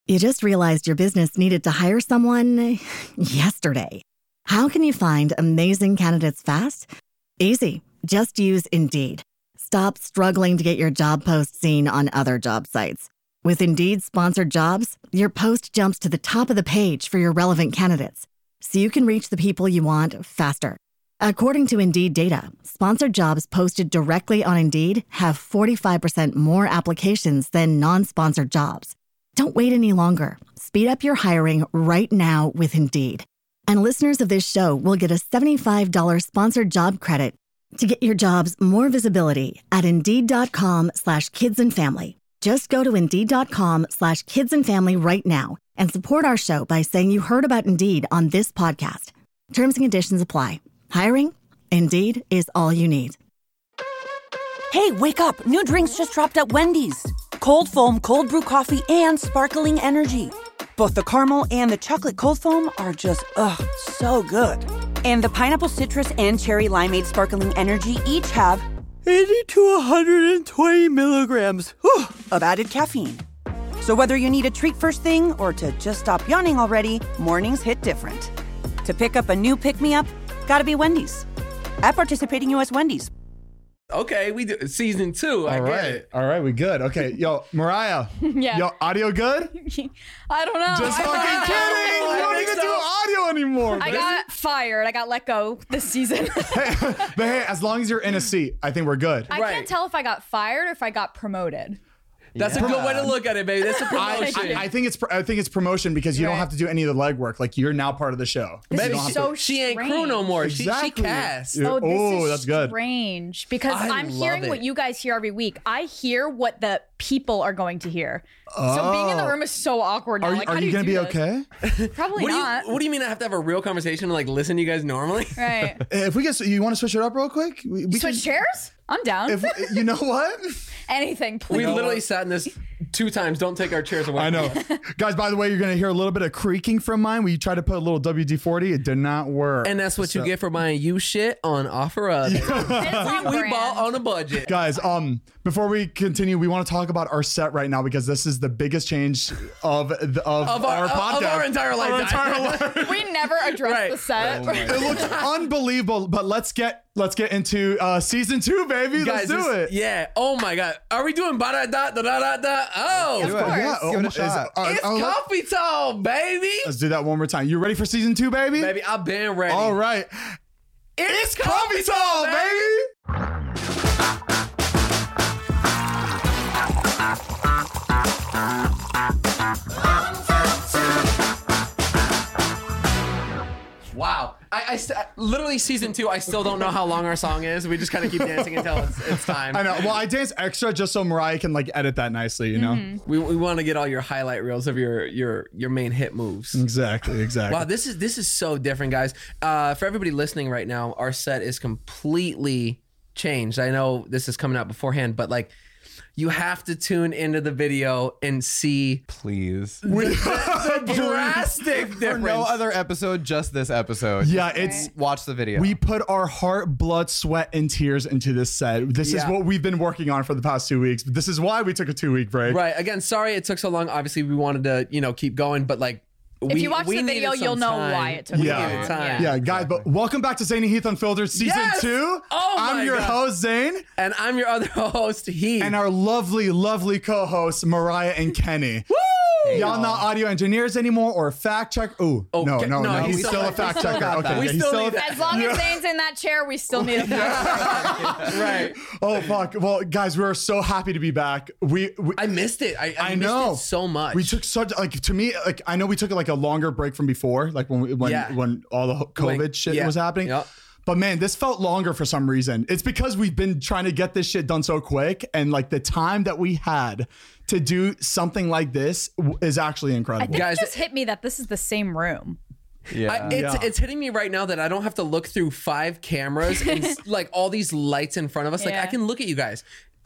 You just realized your business needed to hire someone yesterday. How can you find amazing candidates fast? Easy. Just use Indeed. Stop struggling to get your job post seen on other job sites. With Indeed sponsored jobs, your post jumps to the top of the page for your relevant candidates, so you can reach the people you want faster. According to Indeed data, sponsored jobs posted directly on Indeed have 45% more applications than non-sponsored jobs. Don't wait any longer. Speed up your hiring right now with Indeed. And listeners of this show will get a $75 sponsored job credit to get your jobs more visibility at Indeed.com/kidsandfamily. Just go to Indeed.com/kidsandfamily right now and support our show by saying you heard about Indeed on this podcast. Terms and conditions apply. Hiring? Indeed is all you need. Hey, wake up. New drinks just dropped at Wendy's. Cold foam, cold brew coffee, and sparkling energy. Both the caramel and the chocolate cold foam are just, so good. And the pineapple citrus and cherry limeade sparkling energy each have 80 to 120 milligrams of added caffeine. So whether you need a treat first thing or to just stop yawning already, mornings hit different. To pick up a new pick-me-up, gotta be Wendy's. At participating U.S. Wendy's. Okay, we do season 2. All right, we good. Okay, yo, Mariah. Yeah. Yo, audio good? I don't know. Just fucking kidding. You don't even do audio anymore. I got fired. I got let go this season. But hey, as long as you're in a seat, I think we're good. I can't tell if I got fired or if I got promoted. That's a good way to look at it, baby. That's a promotion. I think it's promotion because you don't have to do any of the legwork. Like you're now part of the show. This is so she ain't crew strange. no more. Exactly. She cast. Oh, this is that's good. strange because I'm love hearing it. what you guys hear every week. I hear what the people are going to hear. So being in the room is so awkward now. Are you gonna be okay? Probably not. What do you mean I have to have a real conversation and like listen to you guys normally? Right. If we get, you want to switch it up real quick? We Switch chairs? I'm down. If you know what? Anything, please. We literally sat in this 2 times. Don't take our chairs away. I know. Guys, by the way, you're going to hear a little bit of creaking from mine. We tried to put a little WD-40. It did not work. And that's what you get for buying you shit on OfferUp. It's on we brand. bought on a budget. Guys, before we continue, we want to talk about our set right now because this is the biggest change of our podcast. Of our entire life. We never addressed the set. It looks unbelievable, but let's get into season 2, baby. Guys, let's do it. Yeah. Oh my God. Are we doing ba-da-da-da-da-da-da? Oh. Of course. Yeah, Give it a shot. It's coffee time, baby. Let's do that one more time. You ready for season 2, baby? Baby, I've been ready. All right. It's Coffee time, baby. Wow. I literally season 2, I still don't know how long our song is. We just kind of keep dancing until it's time. I know. Well, I dance extra just so Mariah can like edit that nicely, you know? We want to get all your highlight reels of your main hit moves. Exactly. Wow, this is so different, guys. For everybody listening right now, our set is completely changed. I know this is coming out beforehand, but like you have to tune into the video and see Please. the drastic For difference. no other episode, just this episode. Yeah, it's Watch the video. we put our heart, blood, sweat, and tears into this set. This is Yeah. what we've been working on for the past 2 weeks. This is why we took a 2-week break. Right. Again, sorry it took so long. Obviously, we wanted to, keep going, but like If you watch the needed video, some you'll know time. why it took Yeah. so long. Time. Yeah, guys, but welcome back to Zane and Heath Unfiltered season Yes! 2. Oh I'm my your God. host, Zane, And I'm your other host, Heath. and our lovely, lovely co-hosts, Mariah and Kenny. Woo! Y'all not audio engineers anymore or fact check. Ooh, no, he's we still still- a fact checker. Okay, We yeah, he's still need that. As long as Zane's in that chair, we still need a fact. Right. Oh fuck! Well, guys, we're so happy to be back. We I missed it. I know missed it so much. We took such to me I know we took like a longer break from before, like when all the COVID shit was happening. Yep. But man, this felt longer for some reason. It's because we've been trying to get this shit done so quick, and like the time that we had to do something like this is actually I incredible. think Guys, it just hit me that this is the same room. yeah. It's hitting me right now that I don't have to look through 5 cameras and like all these lights in front of us. Like Yeah. I can look at you guys.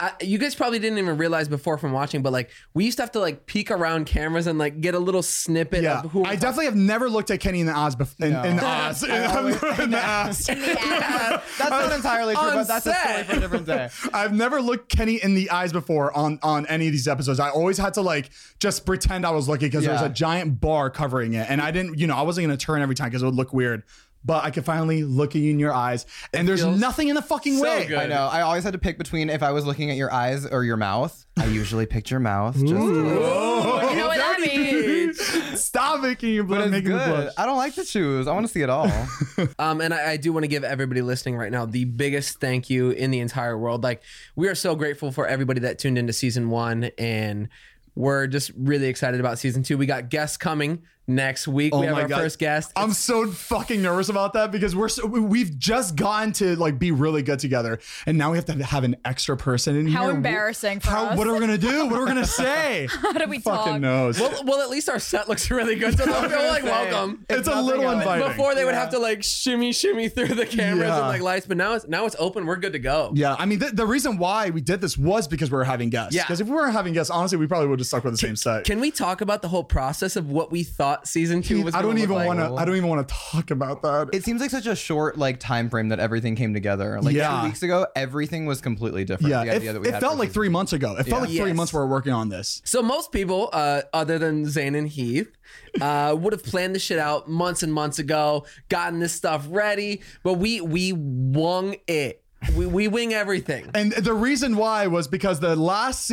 you guys probably didn't even realize before from watching, but like we used to have to like peek around cameras and like get a little snippet Yeah, of who. I definitely have never looked at Kenny in the eyes. In the eyes. In the ass. That's not entirely true, but that's a story for a different day. I've never looked Kenny in the eyes before on any of these episodes. I always had to like just pretend I was looking because there was a giant bar covering it, and I didn't, I wasn't gonna turn every time because it would look weird. But I could finally look at you in your eyes, and there's nothing in the fucking way. good. I know. I always had to pick between if I was looking at your eyes or your mouth. I usually picked your mouth. Just You know what that means? Stop making your but blood it's making the good. blush. I don't like to choose. I want to see it all. And I do want to give everybody listening right now the biggest thank you in the entire world. Like, we are so grateful for everybody that tuned into season 1, and we're just really excited about season 2. We got guests coming next week. We have our first guest. I'm so fucking nervous about that because we've just gotten to like be really good together, and now we have to have an extra person in here. How embarrassing for us. What are we gonna do? What are we gonna say? How do we talk? Fucking knows. well, at least our set looks really good, so they'll feel like welcome. It's a little inviting. Before they would have to like shimmy through the cameras Yeah. and like lights, but now it's open. We're good to go. Yeah, I mean, the reason why we did this was because we were having guests. Yeah. Because if we weren't having guests, honestly, we probably would have stuck with the same set. Can we talk about the whole process of what we thought season 2 was? I don't even want to. to. I don't even want to talk about that. It seems like such a short like time frame that everything came together. Like 2 weeks ago, everything was completely different. Yeah, The idea that we it had felt for like season 3 months ago. It felt like 3 Yes. months we were working on this. So most people, other than Zane and Heath, would have planned this shit out months and months ago, gotten this stuff ready, but we wung it. We wing everything. And the reason why was because the last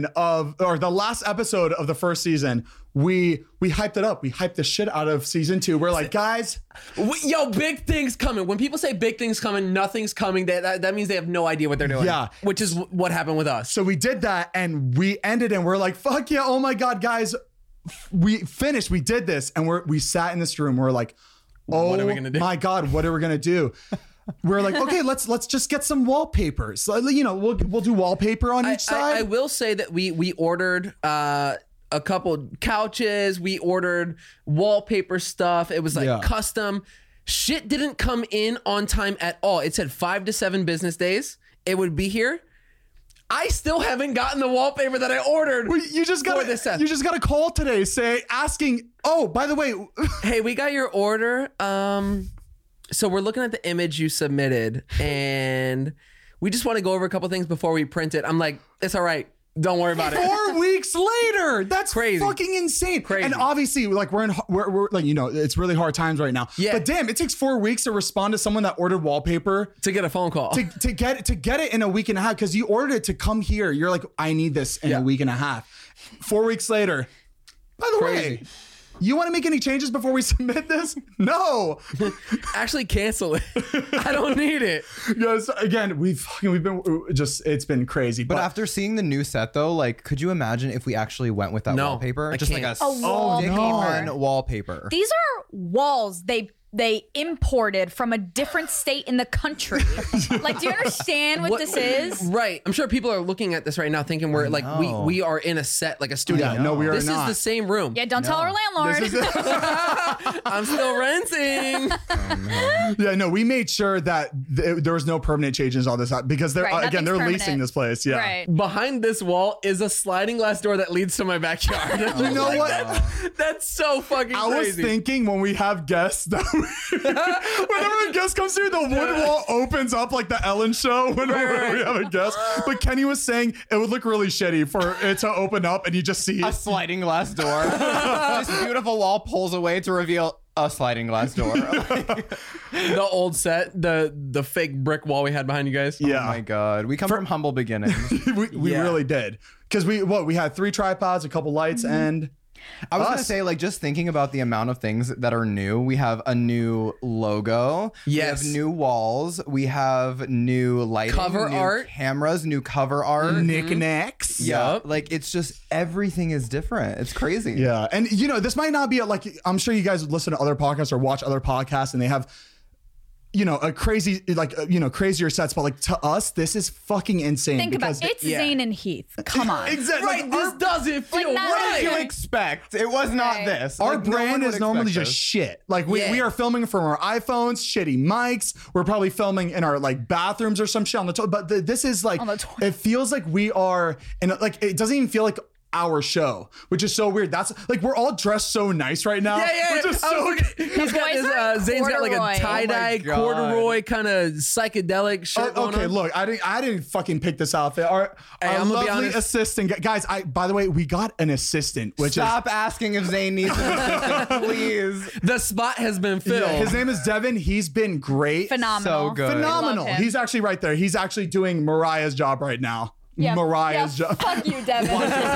episode of the first season, we hyped it up. We hyped the shit out of season 2. We're like, guys, Big things coming. When people say big things coming, nothing's coming. That means they have no idea what they're doing. Yeah. Which is what happened with us. so we did that and we ended and we're like, fuck yeah, oh my God, guys, we finished, we did this. And we sat in this room, we're like, oh What are we gonna do? my God, what are we gonna do? We're like, okay, let's just get some wallpapers. So, we'll do wallpaper on each side. I will say that we ordered a couple couches. We ordered wallpaper stuff. It was like custom. Shit didn't come in on time at all. It said 5 to 7 business days. It would be here. I still haven't gotten the wallpaper that I ordered. Well, you just got a call today asking, oh, by the way, Hey, we got your order. So we're looking at the image you submitted, and we just want to go over a couple things before we print it. I'm like, it's all right. Don't worry about it. 4 weeks later. That's Crazy. fucking insane. Crazy. And obviously, like we're like, it's really hard times right now. Yeah. But damn, it takes 4 weeks to respond to someone that ordered wallpaper. To get a phone call. To get it in a week and a half, because you ordered it to come here. You're like, I need this in a week and a half. 4 weeks later. By the way, you want to make any changes before we submit this? No. Actually, cancel it. I don't need it. Yes. Again, we've been it's been crazy. But after seeing the new set though, like, could you imagine if we actually went with that No, wallpaper? I Just can't. like A wallpaper. stick-on wallpaper. These are walls they imported from a different state in the country. Like, do you understand what this is? Right. I'm sure people are looking at this right now thinking we're like, we are in a set, like a studio. Yeah, no, we are This not. is the same room. Yeah, don't tell our landlord. This is I'm still renting. Yeah, no, we made sure that there was no permanent changes on this because they're Right, again nothing's they're leasing permanent. this place. Yeah. Right. Behind this wall is a sliding glass door that leads to my backyard. You know what? That's so fucking I was crazy. thinking when we have guests that whenever a guest comes through, the wood wall opens up like the Ellen show whenever we have a guest. But Kenny was saying it would look really shitty for it to open up and you just see A sliding glass door. This beautiful wall pulls away to reveal a sliding glass door. The old set, the fake brick wall we had behind you guys. Yeah. Oh my God. We come from humble beginnings. we Yeah. really did. Because we had 3 tripods, a couple lights, and I was going to us. say, like, just thinking about the amount of things that are new. We have a new logo. Yes. We have new walls. We have new lighting. Cover new art. Cameras, new cover art. knickknacks. Yeah. Yup. Like, it's just everything is different. It's crazy. Yeah. And this might not be like, I'm sure you guys listen to other podcasts or watch other podcasts and they have, a crazy, crazier sets, but like to us, this is fucking insane. Think about it. It's Zayn and Heath. Come on. Exactly. Right, this doesn't feel not right. What did you expect? It was not this. Our Like, no brand one would is normally expect just this. shit. Like we are filming from our iPhones, shitty mics. We're probably filming in our like bathrooms or some shit on the toilet. But this is like, On the toilet. it feels like we are in like, it doesn't even feel like our show, which is so weird. That's like, we're all dressed so nice right now. Yeah. Which is I was so looking- he's got boys this, are Zayn's got like a corduroy. tie-dye Oh my God. corduroy kind of psychedelic shirt going okay, on. look, I didn't fucking pick this outfit. Our I'm gonna be lovely honest. assistant, guys. By the way, we got an assistant, which Stop asking if Zayn needs an assistant, please. The spot has been is filled. his name is Devin. He's been great, Phenomenal. So good. phenomenal. Love him. He's actually right there. He's actually doing Mariah's job right now. Yeah, Mariah's yeah, job. Fuck you, Devin.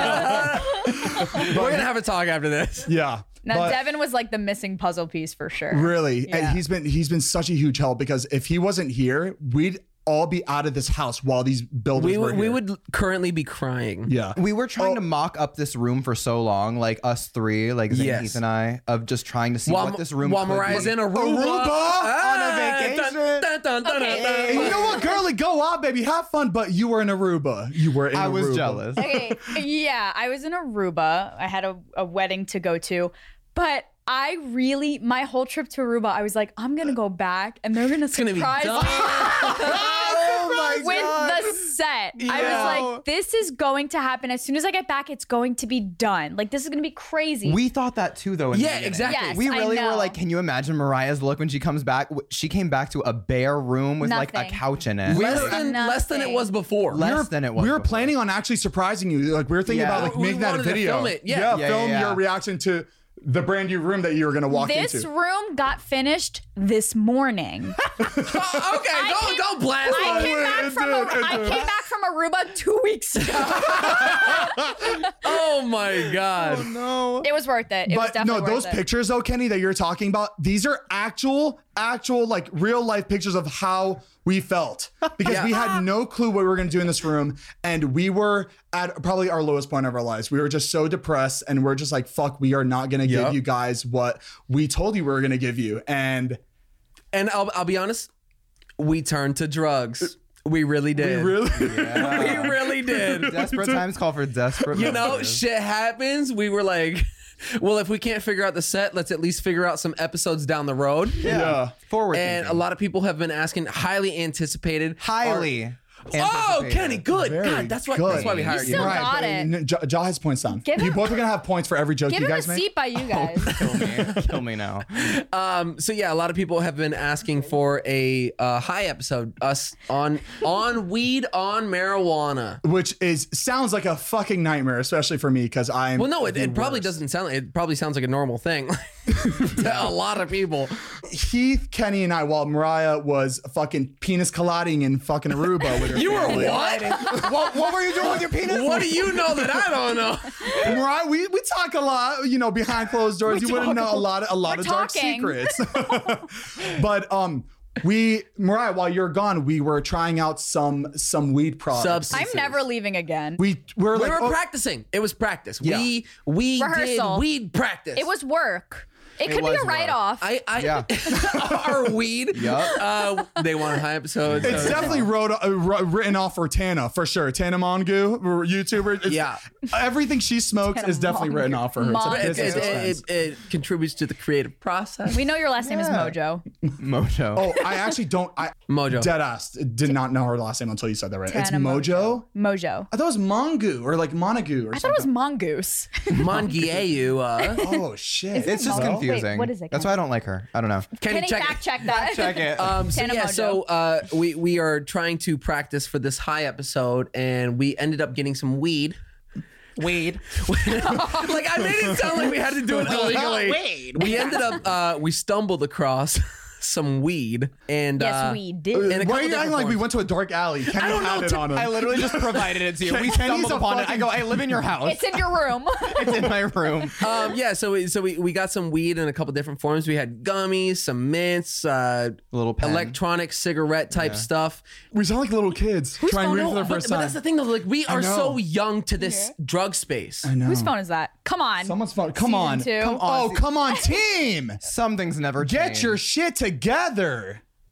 We're gonna have a talk after this. Yeah. Now, but Devin was like the missing puzzle piece for sure. really, Yeah. and he's been such a huge help because if he wasn't here, we'd all be out of this house while these builders We were here. would currently be crying. Yeah. We were trying to mock up this room for so long, like us three, like Zayn, Yes. Heath, and I, of just trying to see what this room while could Mariah's be. in Aruba, Aruba? On a vacation? And you know what, girlie, go out, baby, have fun. But you were in Aruba. You were in I Aruba. was jealous. Okay, yeah, I was in Aruba. I had a wedding to go to, but my whole trip to Aruba, I was like, I'm gonna go back and they're gonna gonna be surprise done. Oh my with God. the set. I Yeah. was like, this is going to happen. As soon as I get back, it's going to be done. Like, this is gonna be crazy. We thought that too, though. In the Yeah, beginning. exactly. Yes, We I really were know. like, can you imagine Mariah's look when she comes back? She came back to a bare room with like a Nothing. couch in it. Less than it was before. Less than it was. We were before. planning on actually surprising you. Like we were thinking Yeah. about like We making that a wanted to video. film it. Yeah. Yeah, film yeah. your reaction to the brand new room that you were gonna walk this into. room got finished this morning. Okay, don't blast I on came it. back from Aruba 2 weeks ago. Oh my god. No. It was worth it. It was But definitely no, worth those it. pictures though, Kenny, that you're talking about, these are actual like real life pictures of how we felt because we had no clue what we were going to do in this room. And we were at probably our lowest point of our lives. We were just so depressed and we're just like, fuck, we are not going to give you guys what we told you we were going to give you. And I'll be honest, we turned to drugs. We really did. really, We really did. Desperate times call for desperate You know, measures. shit happens. We were like, well, if we can't figure out the set, let's at least figure out some episodes down the road. yeah. Forward And a thinking. lot of people have been asking, highly anticipated. Highly. Oh, anticipated. Kenny, good. Very God, that's why good. we hired you. still got it. Jaw has points down. Give You him- both are going to have points for every joke Give you him a guys make. seat by you guys. Kill me now. So yeah, a lot of people have been asking for a high episode, us on weed, on marijuana. Which sounds like a fucking nightmare, especially for me because I'm. Well, no, it the probably worst. doesn't sound. It probably sounds like a normal thing to a lot of people. Heath, Kenny, and I, while Mariah was fucking penis colliding in fucking Aruba with her You were family. what? What were you doing with your penis? What do you know that I don't know? Mariah, we talk a lot, behind closed doors. You wouldn't know a lot of We're dark talking. secrets. But Mariah, while you're gone, we were trying out some weed products. Substances. I'm never leaving again. We were We like, were oh, practicing. It was practice. Yeah. We did Rehearsal. weed practice. It was work. It could be was a work. write-off. Yeah. our weed. Yup. They want a high episode. it's definitely written off for Tana for sure. Tana Mongu, YouTuber. It's- Yeah. everything she smokes Tana is definitely Mongu. written off for her. It's a Mongu. business expense. it contributes to the creative process. We know your last name is Mojo. Mojo. Oh, I actually don't. Mojo. Dead ass did not know her last name until you said that right. It's Tana Mojo. Mojo. I thought it was Mongu or like Montagu or I thought it was something. Mongoose. Mongieu. Oh shit! It's just Mojo? confusing. Wait, what is it? That's why I don't like her. I don't know. Can you fact check that? Check it. Tana Mojo. So we are trying to practice for this high episode, and we ended up getting some weed. Weed. Like I made it sound like we had to do it illegally. Weed. We ended up we stumbled across some weed, and Yes, we did. in a Why couple are you acting different like we forms. went to a dark alley? Kenny don't had know, it on him. I literally just provided it to you. We Kenny's stumbled a upon it. I fucking- go, I live in your house. It's in your room. It's in my room. Yeah, so we got some weed in a couple different forms. We had gummies, some mints, Little pen. electronic cigarette type stuff. We sound like little kids trying weed for the first but time. that's the thing though. Like we are know. so young to this drug space. I know. Whose phone is that? Come on. Someone's phone. Come on. Season 2. Come on. Oh, come on, team. Some things never Get change. your shit together.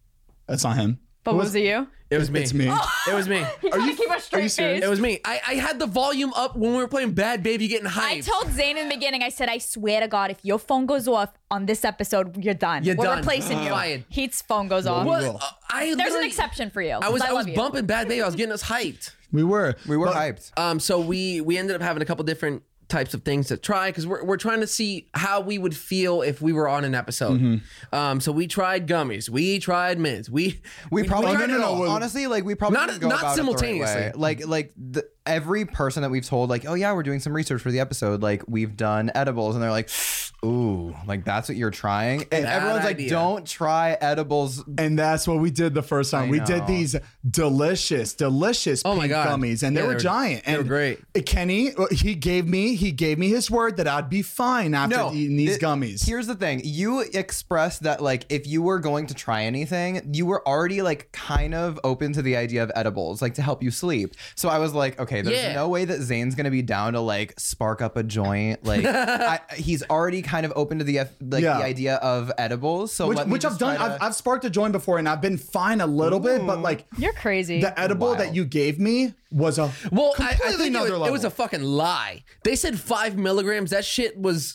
That's not him. But was it you? It was me. It's me. It was me. He's trying to keep a straight face. It was me. I had the volume up when we were playing Bad Baby getting hyped. I told Zane in the beginning, I said, I swear to God, if your phone goes off on this episode, you're done. You're We're done. replacing you. Fired. Heath's phone goes off. Well, There's an exception for you. I was love you. bumping Bad Baby. I was getting us hyped. We were hyped. So we ended up having a couple different types of things to try because we're trying to see how we would feel if we were on an episode. So we tried gummies, we tried mints, we probably tried it all. honestly, like we probably didn't go not about simultaneously. it the right way. Every person that we've told, like, oh yeah, we're doing some research for the episode, like we've done edibles, and they're like, ooh, like that's what you're trying, and everyone's like, don't try edibles. And that's what we did the first time. We did these delicious pink gummies, and they were giant. They were great. Kenny, he gave me his word that I'd be fine after eating these gummies. Here's the thing: you expressed that like if you were going to try anything, you were already like kind of open to the idea of edibles, like to help you sleep. So I was like, okay, there's no way that Zane's gonna be down to like spark up a joint. Like he's already kind of open to the idea of edibles. So which I've done. I've sparked a joint before, and I've been fine a little bit, but like you're crazy. The edible that you gave me was a completely another level. It was a fucking lie. They said 5 milligrams. That shit was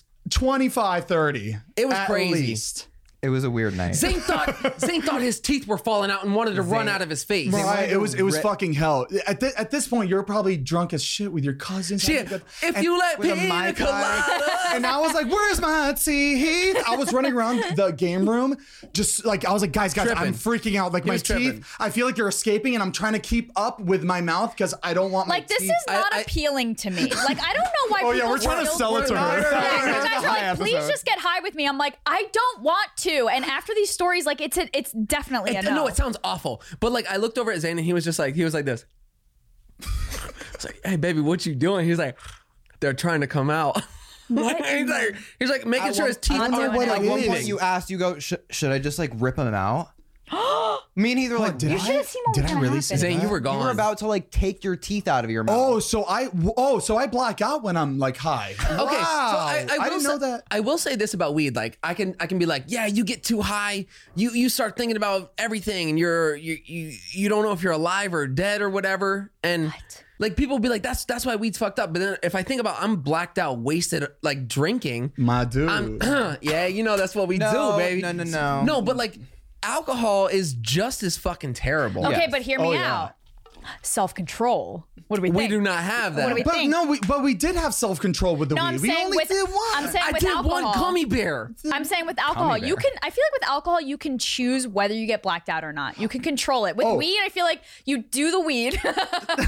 25, 30. It was at crazy. Least. It was a weird night. Zane thought his teeth were falling out and wanted to run out of his face. Right, it was fucking hell. At this point, you're probably drunk as shit with your cousins. Shit, if you let pina colada. And I was like, "Where's my teeth?" I was running around the game room, just like I was like, "Guys, Tripping. I'm freaking out. Like my teeth, I feel like they're escaping, and I'm trying to keep up with my mouth because I don't want my like this teeth. is not appealing to me. Like I don't know why. Oh yeah, we're trying to sell it to her. Yeah, you guys are like, please just get high with me. I'm like, I don't want to. And after these stories, like it's definitely a no. No, it sounds awful. But like I looked over at Zane and he was like this. I was like, hey baby, what you doing? He's like, they're trying to come out. What? he's like making sure his teeth aren't At one point bleeding. you asked, you go, should I just like rip them out? Me and Heath were like, did You should have seen what was I gonna really happen. say Zane, you were you gone. were about to like take your teeth out of your mouth. so I black out when I'm like high. Okay, Wow. so I didn't know that. I will say this about weed. Like I can be like, yeah, you get too high, you start thinking about everything, and you don't know if you're alive or dead or whatever. And like people be like, that's why weed's fucked up. But then if I think about, I'm blacked out, wasted, like drinking. My dude. Yeah, that's what we do, baby. No. No, but like alcohol is just as fucking terrible. Okay, but hear me yeah. out. Self-control. What do we think? We do not have that. What do we But think? no, we did have self-control with the No, weed. I'm We saying only with did one. I'm saying I with did alcohol. one gummy bear. I'm saying with alcohol, you can. I feel like with alcohol, you can choose whether you get blacked out or not. You can control it. With weed, I feel like you do the weed, and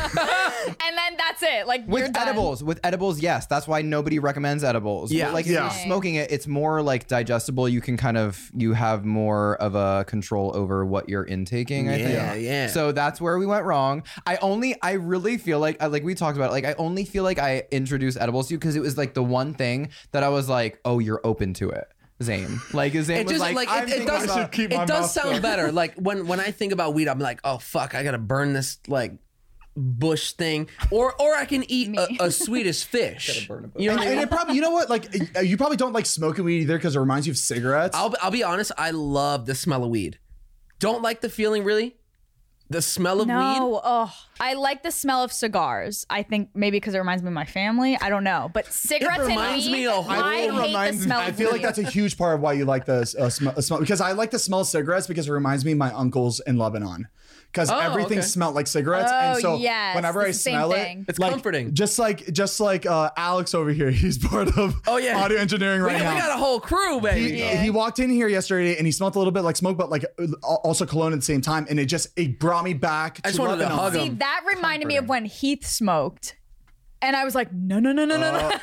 then that's it. Like you're With done. edibles, yes. That's why nobody recommends edibles. Yeah. But, like if you're smoking it, it's more like digestible. You can you have more of a control over what you're intaking. I think. Yeah. So that's where we went wrong. I really feel like we talked about it. Like I only feel like I introduced edibles to you because it was like the one thing that I was like, oh, you're open to it, Zane. Like Zane It was just like, it does sound better. Like when I think about weed, I'm like, oh fuck, I gotta burn this like bush thing, or I can eat a Swedish fish. You know, And it probably, you know what? Like, you probably don't like smoking weed either because it reminds you of cigarettes. I'll be honest. I love the smell of weed. Don't like the feeling really. The smell of weed. No, I like the smell of cigars. I think maybe because it reminds me of my family. I don't know, but cigarettes and reminds weed. me of I home. hate the smell. I of feel like weed. that's a huge part of why you like the smell because I like the smell of cigarettes because it reminds me of my uncles in Lebanon. Because everything smelled like cigarettes, and so yes, whenever I it's the same smell thing. it, It's like, comforting. Just like Alex over here, he's part of audio engineering right we now. got a whole crew, baby. He walked in here yesterday and he smelled a little bit like smoke, but like also cologne at the same time, and it brought me back. I just wanted to Lebanon. hug See, him. that reminded me of when Heath smoked. And I was like, no. Oh, okay.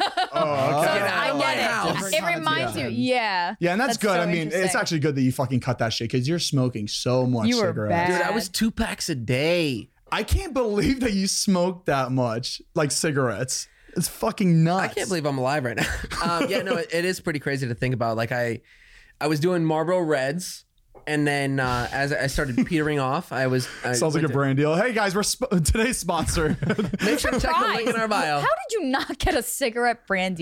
I my get it. house. It reminds you. Yeah. Yeah, and that's good. so I mean, it's interesting. actually good that you fucking cut that shit because you're smoking so much You were cigarettes. bad. Dude, I was 2 packs a day. I can't believe that you smoked that much, like cigarettes. It's fucking nuts. I can't believe I'm alive right now. It is pretty crazy to think about. Like I was doing Marlboro Reds, and then as I started petering off, Sounds like a brand deal. Hey guys, we're today's sponsor. Make sure to check the link in our bio. How did you not get a cigarette brand deal?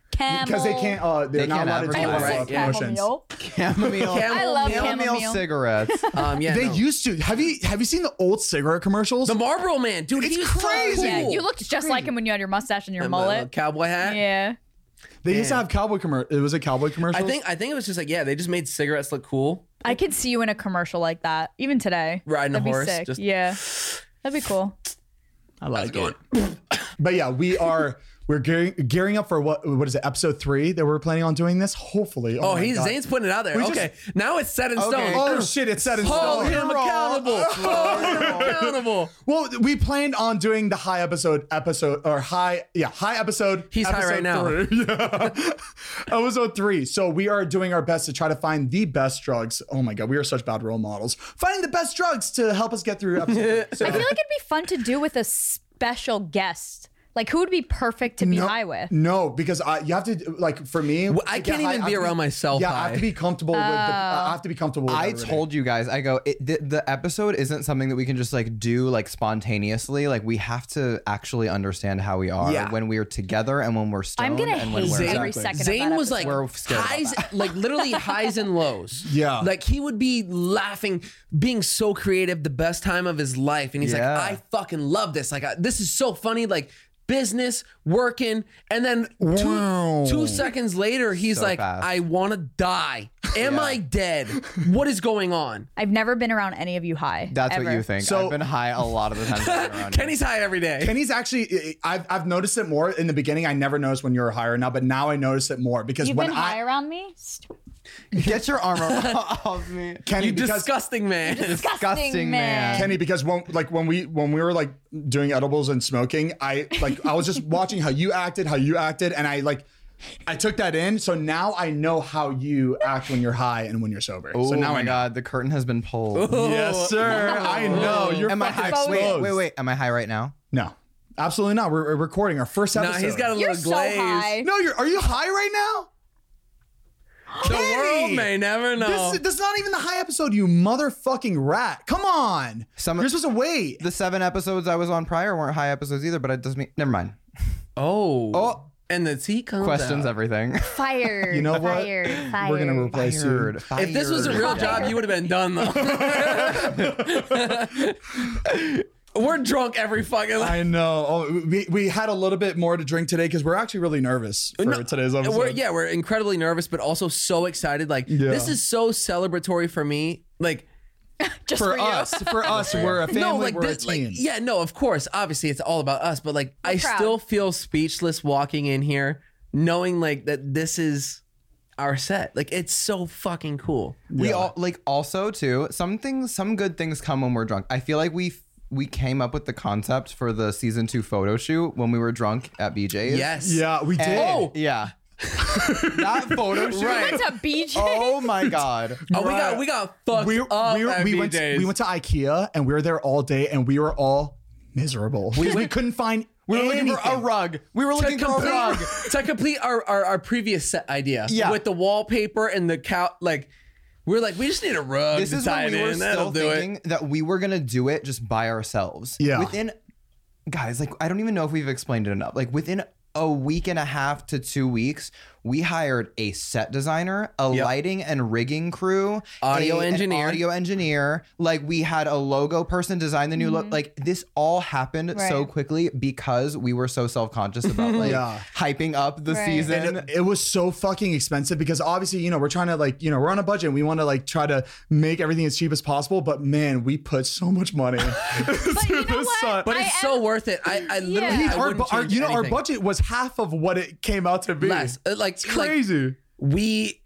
because they can't. They're not allowed to do promotions. Chamomile. I love chamomile cigarettes. They used to. Have you seen the old cigarette commercials? The Marlboro Man, dude, It's he was crazy. So cool. Yeah, you looked just like him when you had your mustache and your And my mullet. cowboy hat. Yeah. They used to have cowboy commercial. It was a cowboy commercial. I think it was just like, yeah, they just made cigarettes look cool. I could see you in a commercial like that, even today. Riding a That'd be horse, sick. just- Yeah. That'd be cool. I like it. But yeah, we're gearing up for what is it, episode 3 that we're planning on doing this? Hopefully. Oh, my God. Zane's putting it out there. We Okay, now it's set in stone. Oh shit, it's set in Hold stone. him accountable. Hold him accountable. Well, we planned on doing the high episode. High episode. He's high right now. 3. Yeah. Episode 3. So we are doing our best to try to find the best drugs. Oh my God, we are such bad role models. Finding the best drugs to help us get through episode. I feel like it'd be fun to do with a special guest. Like, who would be perfect to be high with? No, because you have to, like, for me, I can't even be around myself. Yeah, high. I have to be comfortable with. I have to be comfortable. With I everything. told you guys, I go, the episode isn't something that we can just like do like spontaneously. Like we have to actually understand how we are when we're together and when we're stoned. I'm gonna and when hate we're every second of Zane that was like episode. We're scared about highs, like literally highs and lows. Yeah. Like he would be laughing, being so creative, the best time of his life. And he's like, Yeah. I fucking love this. Like, this is so funny. Like, business, working. And then two seconds later, he's So like, fast. I want to die. Am I dead? What is going on? I've never been around any of you high. That's ever. what you think. So- I've been high a lot of the times. I've been around you. Kenny's high every day. Kenny's actually, I've noticed it more in the beginning. I never noticed when you were higher now, but now I notice it more because You've when been high around me? Get your arm off me. Kenny, You because disgusting man. Disgusting man. Kenny, because when we were like doing edibles and smoking, I was just watching how you acted, and I took that in. So now I know how you act when you're high and when you're sober. Oh so now my I know. God, the curtain has been pulled. Yes, sir. I know. You're Am I fucking high? exposed. Wait. Am I high right now? No, absolutely not. We're recording our first episode. Nah, he's got a You're little so glaze. high. No, are you high right now? The world may never know. This is not even the high episode, you motherfucking rat. Come on. You're supposed to wait. The 7 episodes I was on prior weren't high episodes either, but it doesn't mean. Never mind. Oh. And the tea comes Questions out. everything. Fired. You know what? Fired. We're going to replace you. If this was a real job, you would have been done though. We're drunk every fucking. I know. Oh, we had a little bit more to drink today because we're actually really nervous for today's episode. We're incredibly nervous, but also so excited. Like this is so celebratory for me. Like Just For you. us, we're a family. no, like we're this, a like team. yeah, no, of course, obviously it's all about us. But like, I proud. still feel speechless walking in here, knowing like that this is our set. Like it's so fucking cool. We all like also too. Some good things come when we're drunk. I feel like we came up with the concept for the season 2 photo shoot when we were drunk at BJ's. Yes. Yeah, we did. Oh. Yeah. That photo shoot. Right. Went to BJ. Oh my God. Oh, we got fucked up at we went BJ's. to IKEA and we were there all day and we were all miserable. We couldn't find. We were looking for a anything. rug. We were looking for a rug. To complete our previous set idea. Yeah. With the wallpaper and the cow, like we're like, we just need a rug This to is tie when it we were in. still That'll do thinking it. that we were gonna do it just by ourselves. Yeah. Within, guys, like I don't even know if we've explained it enough. Like within a week and a half to 2 weeks, we hired a set designer, a lighting and rigging crew, Audio an engineer. audio engineer. Like we had a logo person design the new look. Like this all happened so Right. quickly because we were so self-conscious about like Yeah. hyping up the Right. season. And it was so fucking expensive because obviously, we're trying to we're on a budget and we want to try to make everything as cheap as possible. But man, we put so much money. But you know what? But it's so worth it. I literally, Yeah. I wouldn't change our anything. budget was half of what it came out to be. less. It's crazy. We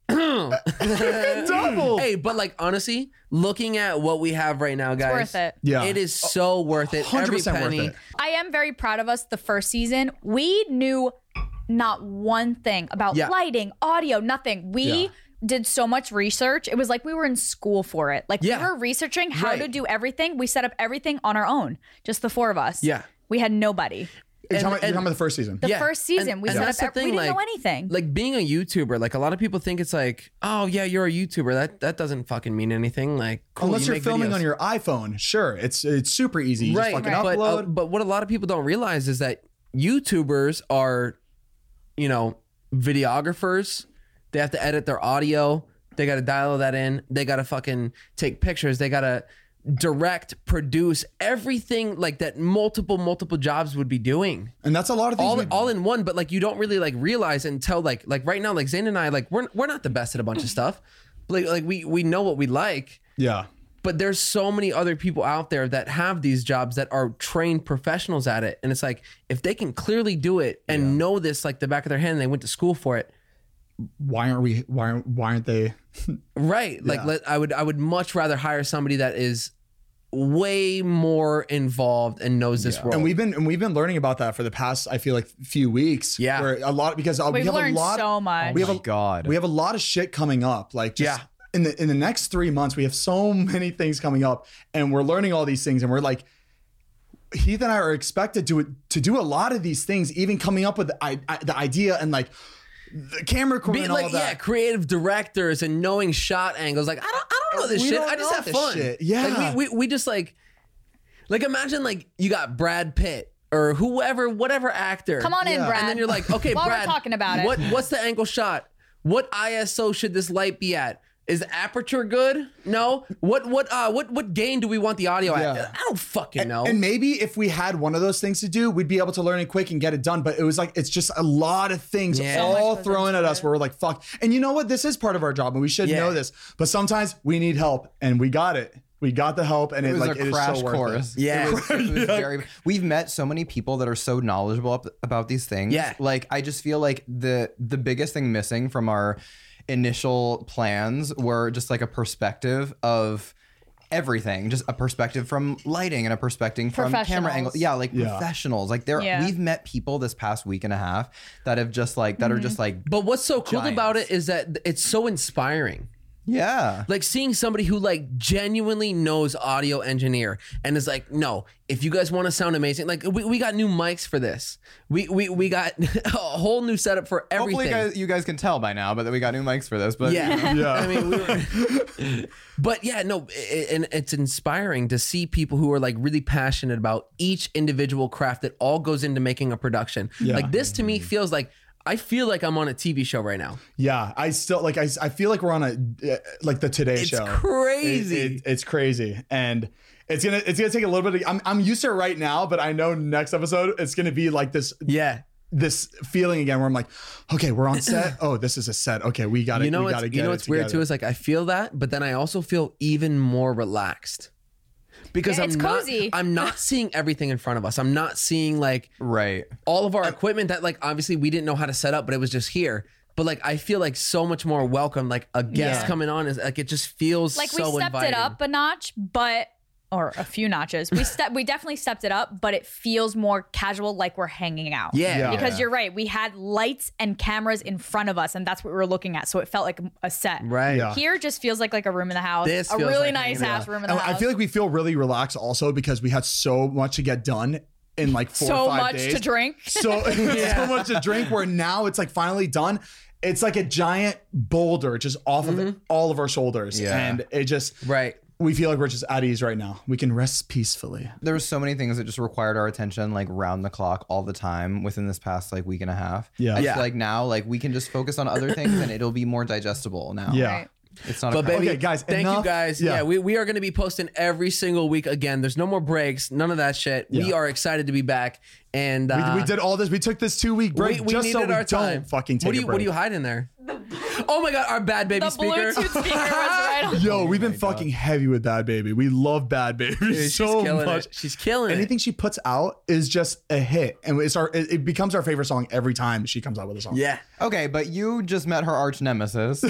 Double. Hey, but like honestly, looking at what we have right now, guys, worth it. Yeah. it is so worth it. 100% Every worth penny. it. I am very proud of us the first season. We knew not one thing about Yeah. lighting, audio, nothing. We did so much research. It was like we were in school for it. Like Yeah. we were researching how Right. to do everything. We set up everything on our own, just the 4 of us. Yeah. We had nobody. You're talking about and- the first season. The first season, we set that's up the we thing, didn't know anything. Like being a YouTuber, like a lot of people think it's like, oh yeah, you're a YouTuber. That doesn't fucking mean anything. Like, cool, Unless you you're make filming videos. on your iPhone, sure, it's super easy. You right, just fucking but upload. but what a lot of people don't realize is that YouTubers are, videographers. They have to edit their audio. They got to dial that in. They got to fucking take pictures. They got to direct, produce, everything like that multiple jobs would be doing. And that's a lot of things. All in one, but like you don't really like realize until like right now, like Zane and I, like we're not the best at a bunch of stuff. Like we know what we like. Yeah. But there's so many other people out there that have these jobs that are trained professionals at it. And it's like, if they can clearly do it and know this like the back of their hand and they went to school for it, why aren't they? Right. Like I would much rather hire somebody that is way more involved and knows this world. And we've been learning about that for the past, I feel like, few weeks. Yeah. Where a lot, because we've learned so much. We have a lot of shit coming up. Like just in the next 3 months, we have so many things coming up, and we're learning all these things, and we're like, Heath and I are expected to do a lot of these things, even coming up with the idea and like the camera crew and all that. Yeah, creative directors and knowing shot angles. Like I don't know this shit. I just have fun. Shit. Yeah, like, we just like imagine like you got Brad Pitt or whatever actor. Come on in, Brad. And then you're like, okay, While Brad, we're talking about it, what's the angle shot? What ISO should this light be at? Is the aperture good? No. What gain do we want the audio at? I don't fucking know. And maybe if we had one of those things to do, we'd be able to learn it quick and get it done. But it was like, it's just a lot of things all thrown at us where we're like, fuck. And you know what? This is part of our job and we should know this. But sometimes we need help, and we got it. We got the help, and it was a crash course. Yeah. It was very, we've met so many people that are so knowledgeable about these things. Yeah. Like, I just feel like the biggest thing missing from our initial plans were just like a perspective of everything, just a perspective from lighting and a perspective from camera angle. Yeah, like professionals. Like we've met people this past week and a half that have just like that are just like. But what's so cool about it is that it's so inspiring. Yeah. Like seeing somebody who like genuinely knows audio engineer and is like, no, if you guys want to sound amazing, like we got new mics for this. We got a whole new setup for everything. Hopefully you guys can tell by now, but that we got new mics for this. But I mean, but yeah, no, and it's inspiring to see people who are like really passionate about each individual craft that all goes into making a production. Like this to me feels like, I feel like I'm on a TV show right now. Yeah, I still like. I feel like we're on like the Today Show. It's crazy. It's crazy, and it's gonna take a little bit. I'm used to it right now, but I know next episode it's gonna be like this. Yeah. This feeling again where I'm like, okay, we're on set. Oh, this is a set. Okay, we got it. You know what's weird too is like I feel that, but then I also feel even more relaxed. Because I'm not seeing everything in front of us. I'm not seeing like all of our equipment that like obviously we didn't know how to set up, but it was just here. But like I feel like so much more welcome. Like a guest coming on is like it just feels like so we stepped inviting. it up a notch, or a few notches. We definitely stepped it up, but it feels more casual, like we're hanging out. Yeah. Because you're right. We had lights and cameras in front of us, and that's what we were looking at. So it felt like a set. Right. Yeah. Here just feels like a room in the house. This a feels really like nice ass room in the And house. I feel like we feel really relaxed also because we had so much to get done in like 4 or 5 days. So much to drink. So much to drink where now it's like finally done. It's like a giant boulder just off of all of our shoulders. Yeah. And it just we feel like we're just at ease right now. We can rest peacefully. There were so many things that just required our attention, like round the clock all the time within this past like week and a half. Yeah. I feel like now, like we can just focus on other things and it'll be more digestible now. Yeah. Right. It's not But baby, Okay, guys, thank enough. you guys. Yeah. We are going to be posting every single week again. There's no more breaks, none of that shit. We Yeah. are excited to be back. And We did all this. We took this 2-week break we just needed so we our time. don't fucking take a break. What are you hiding there? Oh my God, our Bad Baby The speaker. Bluetooth speaker was right on. Yo, we've been fucking heavy with Bad Baby. We love Bad Baby Dude, so she's killing much. it. She's killing Anything it. she puts out is just a hit, and it becomes our favorite song every time she comes out with a song. Yeah. Okay, but you just met her arch nemesis. So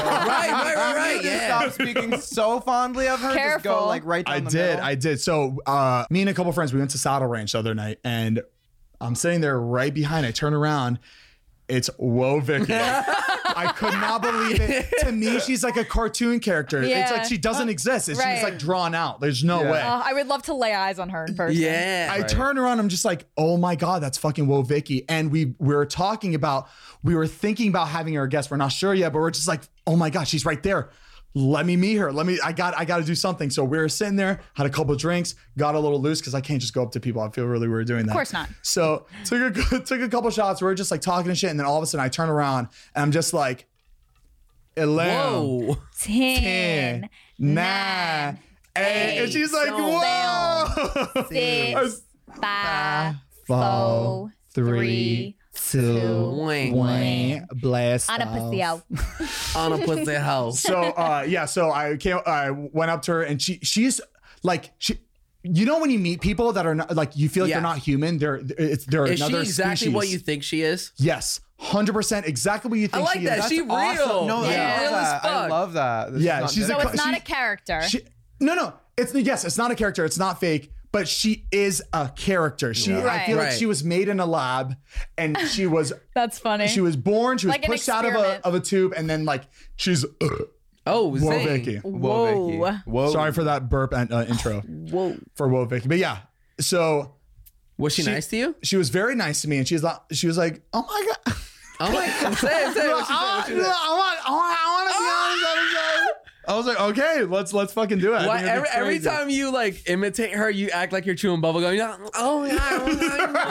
Right. Yeah. stop speaking so fondly of her. Just go Careful. like right down the middle. I did. So me and a couple friends, we went to Saddle Ranch the other night, and I'm sitting there right behind. I turn around. It's Whoa Vicky. I could not believe it. To me, she's like a cartoon character. It's Yeah. like she doesn't exist. She's Right. like drawn out. There's no way. I would love to lay eyes on her in person. Yeah. I turn around, I'm just like, oh my God, that's fucking Whoa Vicky. And we were thinking about having her guest. We're not sure yet, but we're just like, oh my God, she's right there. let me meet her. I got to do something. So we were sitting there, had a couple of drinks, got a little loose because I can't just go up to people. I feel really weird doing that. Of course not. So took a couple shots. We were just like talking and shit. And then all of a sudden I turn around and I'm just like, 11, Whoa. 10, 9, 8. And she's like, whoa. 6, 5, 4, 3, 2, Wing. 1. Blast on a pussy out. On a pussy house. So so I went up to her and she's like you know when you meet people that are not like you feel like they're not human, they're Is another she exactly species. what you think she is? Yes, 100% exactly what you think. I like she that. is. She real. Awesome. No, Yeah. I Real love as that. fuck. I love that. Yeah, she's So it's not she- a character. No, it's not a character. It's not fake, but she is a character. I feel like Right. she was made in a lab, and she was That's funny. she was born. She was Like an pushed out experiment. of a tube, and then like she's. Oh, Whoa, Zane. Vicky. Whoa. Whoa. Sorry for that burp intro. Whoa. For Whoa, Vicky. But yeah, so Was she nice to you? she was very nice to me, and she was like, "Oh my god." Oh my God. Say it. What she said. I want to be on this episode. I was like, okay, let's fucking do it. I Why, think it'd be every crazy. time you like imitate her, you act like you're chewing bubble gum. You're like, oh yeah. Wait,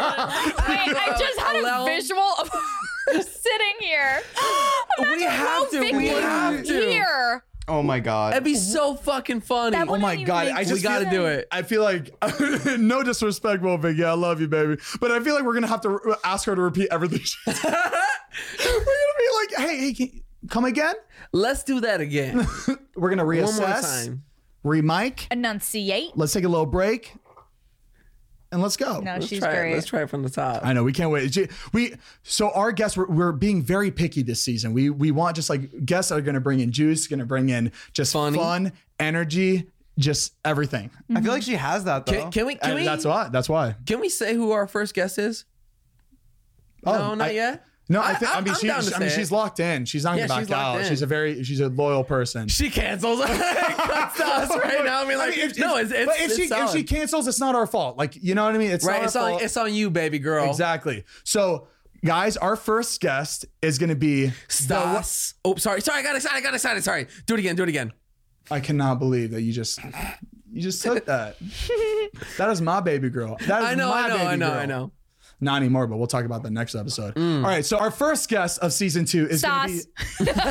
I just had a visual of her sitting here. We have to. We have to. Here. Oh my God. That'd be so fucking funny. That Oh my wouldn't god, even I make just We gotta feel- do it. I feel like no disrespect, Will Vicky. I love you, baby, but I feel like we're gonna have to ask her to repeat everything. We're gonna be like, hey, come again? Let's do that again. We're gonna reassess. One more time. Remic. Enunciate. Let's take a little break, and let's go. No, Let's she's try great. it. Let's try it from the top. I know we can't wait. So our guests, we're being very picky this season. We want just like guests that are going to bring in juice, going to bring in just Funny. fun, energy, just everything. I feel like she has that though. Can we? And that's why. Can we say who our first guest is? No, not yet. No, I'm she, down to say she's it. locked in. She's not Yeah, going to she's back locked out. in. She's a loyal person. She cancels. Cuts to us right now. I mean, like, no, it's but if she solid. cancels, it's not our fault. Like, you know what I mean? It's right. not It's our on. fault. It's on you, baby girl. Exactly. So, guys, our first guest is going to be Stas. Oh, sorry. I got excited. Sorry. Do it again. I cannot believe that you just took that. That is my baby girl. That is I know. my baby girl. I know. Not anymore, but we'll talk about that next episode. All right, so our first guest of season 2 is going to be. Stas.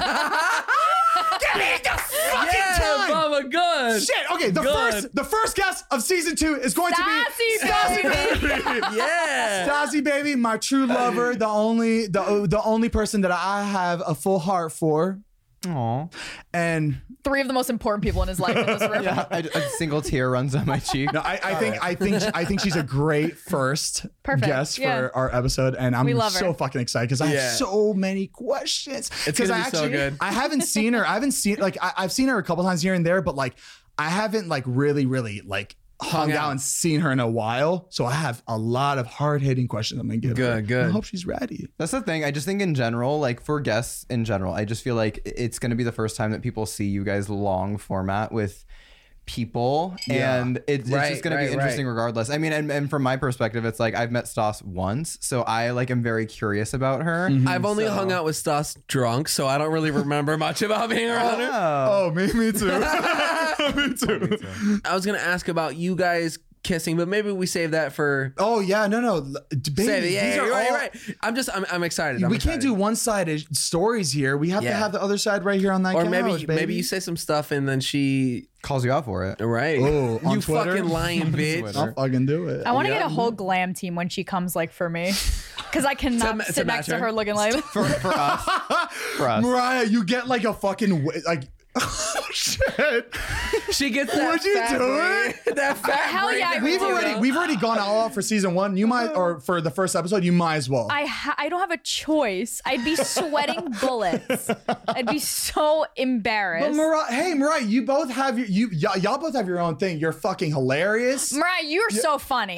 Yeah, Mama, good. Shit. Okay, the first guest of season 2 is going to be Stassi, baby. Yeah. Stassi, baby, my true lover, the only person that I have a full heart for, Aw. and 3 of the most important people in his life in this room. Yeah, a single tear runs down my cheek. no, I think she's a great first Perfect, guest for yeah. our episode, and I'm We love her. so fucking excited because I Yeah. have so many questions. It's 'Cause gonna I be so good. I haven't seen her. I've seen her a couple times here and there, but like I haven't like really like hung out and seen her in a while. So I have a lot of hard hitting questions I'm gonna give her. Good, good. I hope she's ready. That's the thing. I just think in general, like for guests in general, I just feel like it's going to be the first time that people see you guys long format with people, and it's just going to be interesting regardless. I mean, and from my perspective, it's like I've met Stas once, so I like am very curious about her. I've only hung out with Stas drunk, so I don't really remember much about being around her. Oh, me too. Me too. I was gonna ask about you guys kissing, but maybe we save that for. Oh yeah, no, baby. Save it. Yeah, these are you're right. all- You're right. I'm excited. We can't do one-sided stories here. We have to Yeah. have the other side right here on that Or couch, maybe you say some stuff and then she. Calls you out for it. Right. Oh, on you Twitter? fucking lying bitch. Twitter. I'll fucking do it. I want to get a whole glam team when she comes, like for me, because I cannot To sit match next to her? her looking like. For us. For us. Mariah, you get like a fucking like. Oh shit! She gets that. Would you fat do braid- it? That fat. Hell braid yeah, I that would we do it. We've already gone all out for season 1. You might, or for the first episode, you might as well. I don't have a choice. I'd be sweating bullets. I'd be so embarrassed. But Mariah, you both have y'all both have your own thing. You're fucking hilarious. Mariah, you're so funny.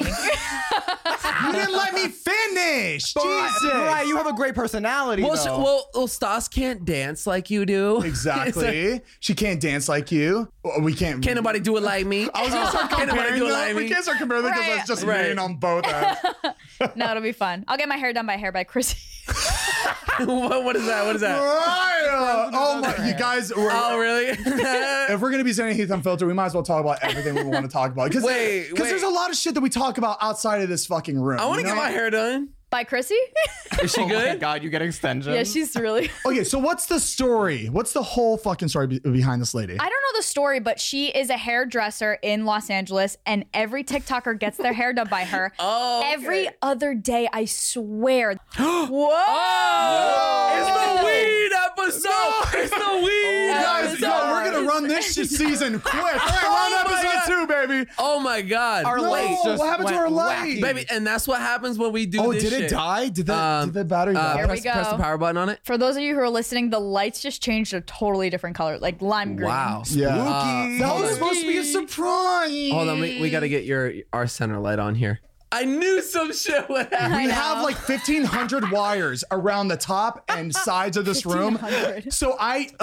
You didn't let me finish. Jesus. Mariah, you have a great personality. Well, though. Stas can't dance like you do. Exactly. She can't dance like you. We can't. Can't nobody do it like me. I was gonna start Can't nobody comparing do it them. like We me. can't start comparing them because Right. it's just Right. mean on both ends. No, it'll be fun. I'll get my hair done by Hair by Chrissy. What is that? What is that? Mariah! Oh my, you guys. Oh, really? If we're gonna be saying Heath Unfiltered, we might as well talk about everything we want to talk about. Because there's a lot of shit that we talk about outside of this fucking room. I want to get my hair done. By Chrissy? Is she good? Oh my God, you get extensions? Yeah, she's really. Okay, so what's the story? What's the whole fucking story behind this lady? I don't know the story, but she is a hairdresser in Los Angeles, and every TikToker gets their hair done by her. Oh, okay. Every other day, I swear. Whoa! Oh, it's the weed episode. It's the weed Guys, we're gonna run this season quick. All right, run episode 2, baby. Oh my God. Our lights just what happened to our light? wacky. Baby, and that's what happens when we do Oh, this did shit. it die? Did the battery die? Here we go. Press the power button on it. For those of you who are listening, the lights just changed to a totally different color, like lime green. Wow. Yeah. That was supposed to be a surprise. Hold on, we got to get our center light on here. I knew some shit would happen. We have like 1,500 wires around the top and sides of this room. 1,500. So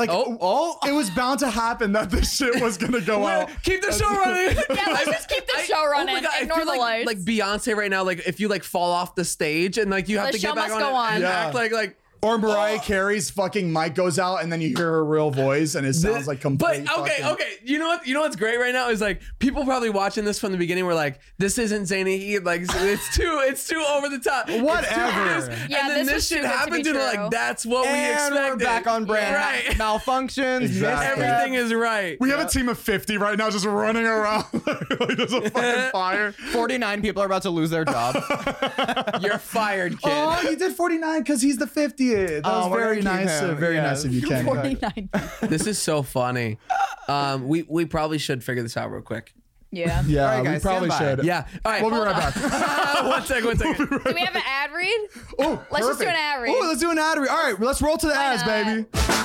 it was bound to happen that this shit was gonna go out. Keep the show running. Yeah, let's just keep the show running. Oh my God, I Ignore feel the like, lights. like Beyonce right now, like if you like fall off the stage and like you have The to show get back must on go it on. and Yeah. act like Or Mariah Carey's fucking mic goes out and then you hear her real voice and it sounds like complete. But okay, fucking- okay. You know what's great right now is like people probably watching this from the beginning were like, this isn't zany Heath, like it's too over the top. It's too Whatever. this. Yeah, and then this this was shit too good to happened be and we're true. like, that's what we And expected. we're back on brand. Right. Malfunctions. Exactly. Everything is right. We have a team of 50 right now just running around like there's a fucking fire. 49 people are about to lose their job. You're fired, kid. Oh, you did 49 because he's the 50th. That was we're very gonna keep nice. him. Very nice of you, Kenny. 49. This is so funny. We probably should figure this out real quick. Yeah. Yeah, All right, we guys, probably stand by. should. Yeah. All right. We'll be right back. One second. Do we have an ad read? Oh, Let's just do an ad read. Oh, let's do an ad read. All right, let's roll to the ads, not? baby.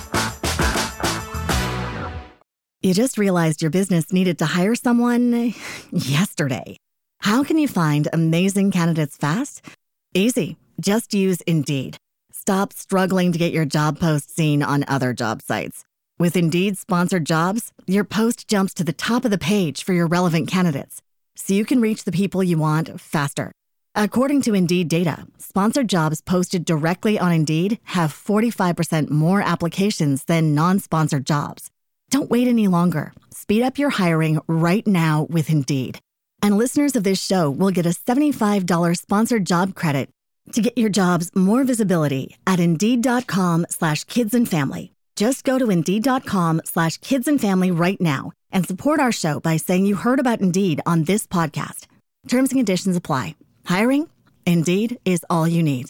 You just realized your business needed to hire someone yesterday. How can you find amazing candidates fast? Easy. Just use Indeed. Stop struggling to get your job post seen on other job sites. With Indeed sponsored jobs, your post jumps to the top of the page for your relevant candidates, so you can reach the people you want faster. According to Indeed data, sponsored jobs posted directly on Indeed have 45% more applications than non-sponsored jobs. Don't wait any longer. Speed up your hiring right now with Indeed. And listeners of this show will get a $75 sponsored job credit to get your jobs more visibility at Indeed.com/kidsandfamily. Just go to Indeed.com/kidsandfamily right now and support our show by saying you heard about Indeed on this podcast. Terms and conditions apply. Hiring? Indeed is all you need.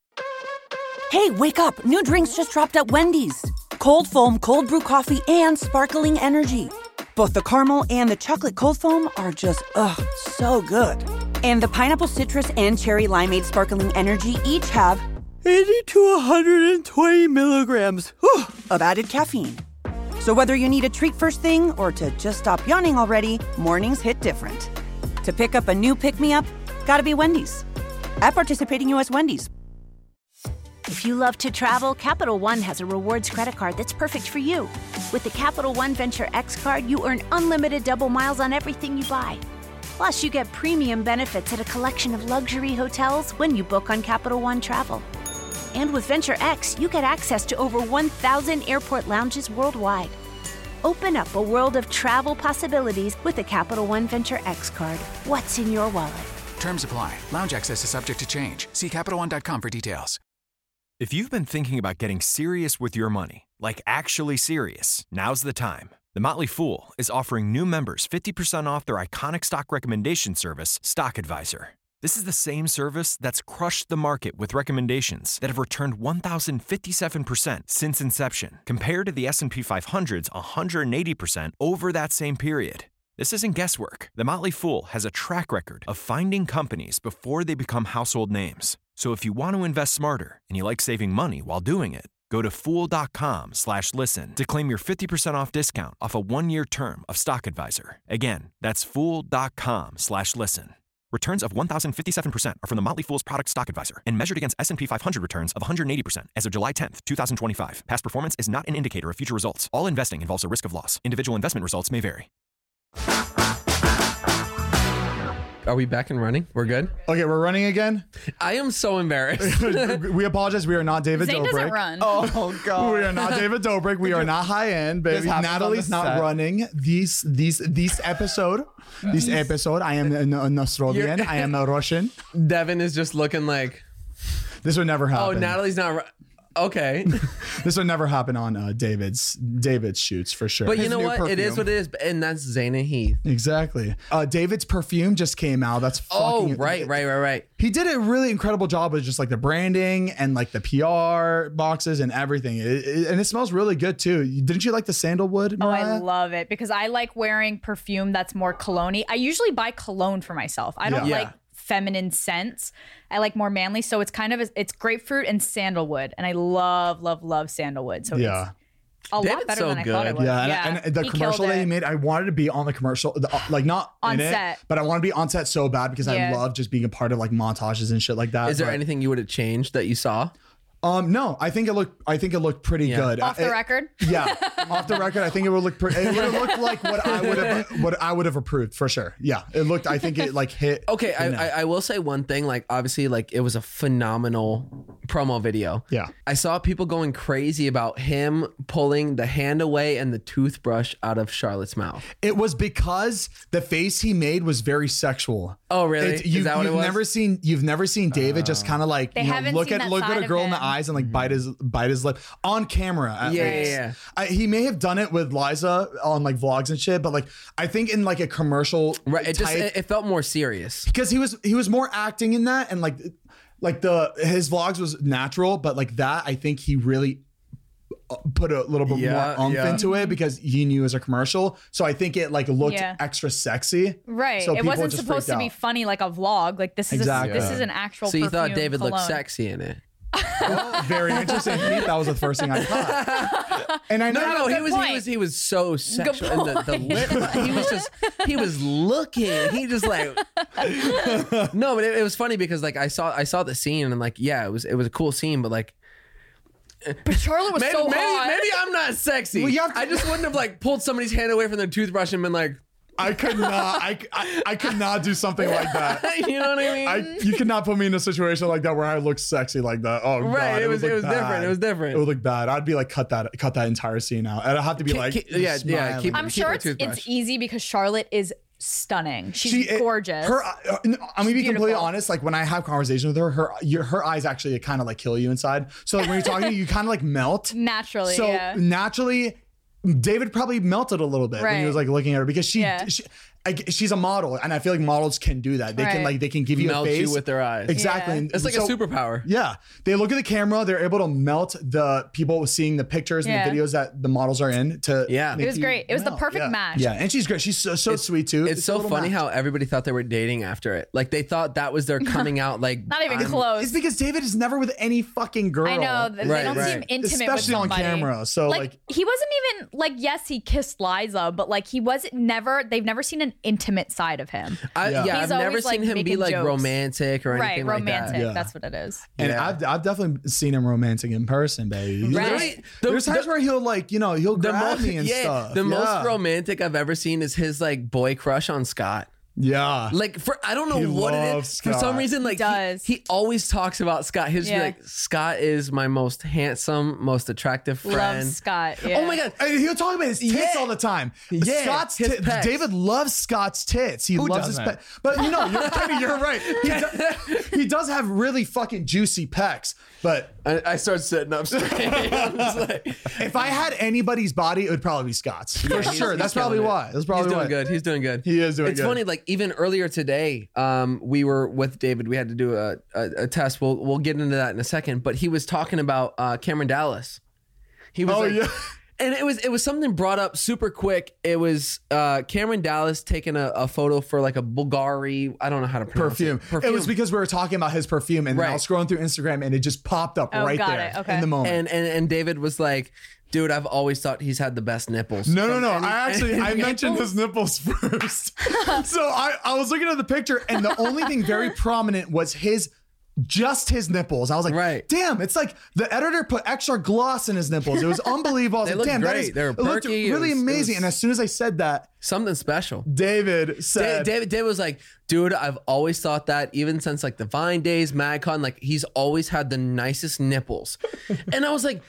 Hey, wake up. New drinks just dropped at Wendy's. Cold foam, cold brew coffee, and sparkling energy. Both the caramel and the chocolate cold foam are just, so good. And the pineapple citrus and cherry limeade sparkling energy each have 80 to 120 milligrams of added caffeine. So whether you need a treat first thing or to just stop yawning already, mornings hit different. To pick up a new pick-me-up, gotta be Wendy's. At participating U.S. Wendy's. If you love to travel, Capital One has a rewards credit card that's perfect for you. With the Capital One Venture X card, you earn unlimited double miles on everything you buy. Plus, you get premium benefits at a collection of luxury hotels when you book on Capital One Travel. And with Venture X, you get access to over 1,000 airport lounges worldwide. Open up a world of travel possibilities with the Capital One Venture X card. What's in your wallet? Terms apply. Lounge access is subject to change. See CapitalOne.com for details. If you've been thinking about getting serious with your money, like actually serious, now's the time. The Motley Fool is offering new members 50% off their iconic stock recommendation service, Stock Advisor. This is the same service that's crushed the market with recommendations that have returned 1,057% since inception, compared to the S&P 500's 180% over that same period. This isn't guesswork. The Motley Fool has a track record of finding companies before they become household names. So if you want to invest smarter and you like saving money while doing it, go to Fool.com/listen to claim your 50% off discount off a 1-year term of Stock Advisor. Again, that's Fool.com/listen. Returns of 1,057% are from the Motley Fool's product Stock Advisor and measured against S&P 500 returns of 180% as of July 10th, 2025. Past performance is not an indicator of future results. All investing involves a risk of loss. Individual investment results may vary. Are we back and running? We're good? Okay, we're running again. I am so embarrassed. We apologize. We are not David Zane Dobrik. doesn't run. Oh God. We are not David Dobrik. We are not high end, baby. Natalie's not running this episode. This episode, I am a Nostrovian. I am a Russian. Devin is just looking like... This would never happen. Oh, Natalie's not... Okay. This would never happen on David's shoots for sure. But you know what? It is what it is. And that's Zane and Heath. Exactly. David's perfume just came out. That's fucking... Oh, right. He did a really incredible job with just like the branding and like the PR boxes and everything. And it smells really good too. Didn't you like the sandalwood, Mariah? Oh, I love it because I like wearing perfume that's more cologne-y. I usually buy cologne for myself. I don't like feminine scents. I like more manly. So it's kind of, it's grapefruit and sandalwood. And I love sandalwood. So it's a lot better than I thought it was. Yeah. And the commercial that he made, I wanted to be on the commercial, like not on in set, but I want to be on set so bad because I love just being a part of like montages and shit like that. Is there anything you would have changed that you saw? No, I think it looked pretty good. Off the record? Yeah. Off the record, I think it would look pretty. It would have looked like what I would have approved for sure. Yeah. It looked, I think it like hit. Okay. I will say one thing, like obviously like it was a phenomenal promo video. Yeah. I saw people going crazy about him pulling the hand away and the toothbrush out of Charlotte's mouth. It was because the face he made was very sexual. Oh, really? Is that what it was? You've never seen David just kind of like look at a girl in the eyes and like bite his lip on camera. At least. Yeah. He may have done it with Liza on like vlogs and shit, but like I think in like a commercial, right? It felt more serious because he was more acting in that, and like his vlogs was natural, but like that I think he really put a little bit more oomph into it because he knew it was a commercial. So I think it like looked extra sexy. Right. So it wasn't supposed to be funny like a vlog. Like this is this is an actual. So you thought David cologne. looked sexy in it. Oh, very interesting. That was the first thing I thought. And I know he was so sexual. And the lip, he was looking. He just like no, but it was funny because like I saw the scene and like it was a cool scene, but like. But Charlotte was so hot. Maybe I'm not sexy. Well, I just wouldn't have like pulled somebody's hand away from their toothbrush and been like. I could not. I could not do something like that. You know what I mean? You could not put me in a situation like that where I look sexy like that. Oh right, God, it was different. It was different. It would look bad. I'd be like, cut that entire scene out. And I'd have to be smiling. I'm sure it's easy because Charlotte is stunning. She's gorgeous. I'm gonna be completely honest. Like when I have conversations with her eyes actually kind of like kill you inside. So like when you're talking, you kind of like melt naturally. So naturally. David probably melted a little bit when he was like looking at her because she's a model and I feel like models can do that. They can give you melt a face you with their eyes. Exactly. Yeah. It's like a superpower. Yeah. They look at the camera, they're able to melt the people seeing the pictures and the videos that the models are in to it was great. It was the perfect match. Yeah. And she's great. She's so sweet too. It's so funny how everybody thought they were dating after it. Like they thought that was their coming out like not even close. It's because David is never with any fucking girl. I know. They don't seem intimate especially with somebody. on camera. So like he wasn't even like yes, he kissed Liza, but like he wasn't they've never seen an intimate side of him. I've never seen him be like romantic or anything like that. Romantic. Yeah. That's what it is. And I've definitely seen him romantic in person, baby. Right. There's times where he'll like, he'll grab me and stuff. The most romantic I've ever seen is his like boy crush on Scott. Yeah. Like I don't know what it is. Scott. For some reason, like he always talks about Scott. He'll just be like, Scott is my most handsome, most attractive friend. Love Scott. Oh my God. And he'll talk about his tits all the time. Yeah. Scott's David loves Scott's tits. He loves his pecs. But Kenny, you're right. He does have really fucking juicy pecs. But I start sitting up straight. If I had anybody's body, it would probably be Scott's. For sure. That's probably why. That's probably why. He's doing good. He is doing good. It's funny, like even earlier today, we were with David. We had to do a test. We'll get into that in a second. But he was talking about Cameron Dallas. He was and it was something brought up super quick. It was Cameron Dallas taking a photo for like a Bulgari. I don't know how to pronounce perfume. It was because we were talking about his perfume, and then I was scrolling through Instagram, and it just popped up right there in the moment. And David was like, dude, I've always thought he's had the best nipples. No. I mentioned his nipples first. So I was looking at the picture, and the only thing very prominent was his just his nipples. I was like, damn, it's like the editor put extra gloss in his nipples. It was unbelievable. I was like, damn, great. They were perky. It looked really amazing. And as soon as I said that, something special. David said, David was like, dude, I've always thought that even since like the Vine days, MagCon, like he's always had the nicest nipples. And I was like,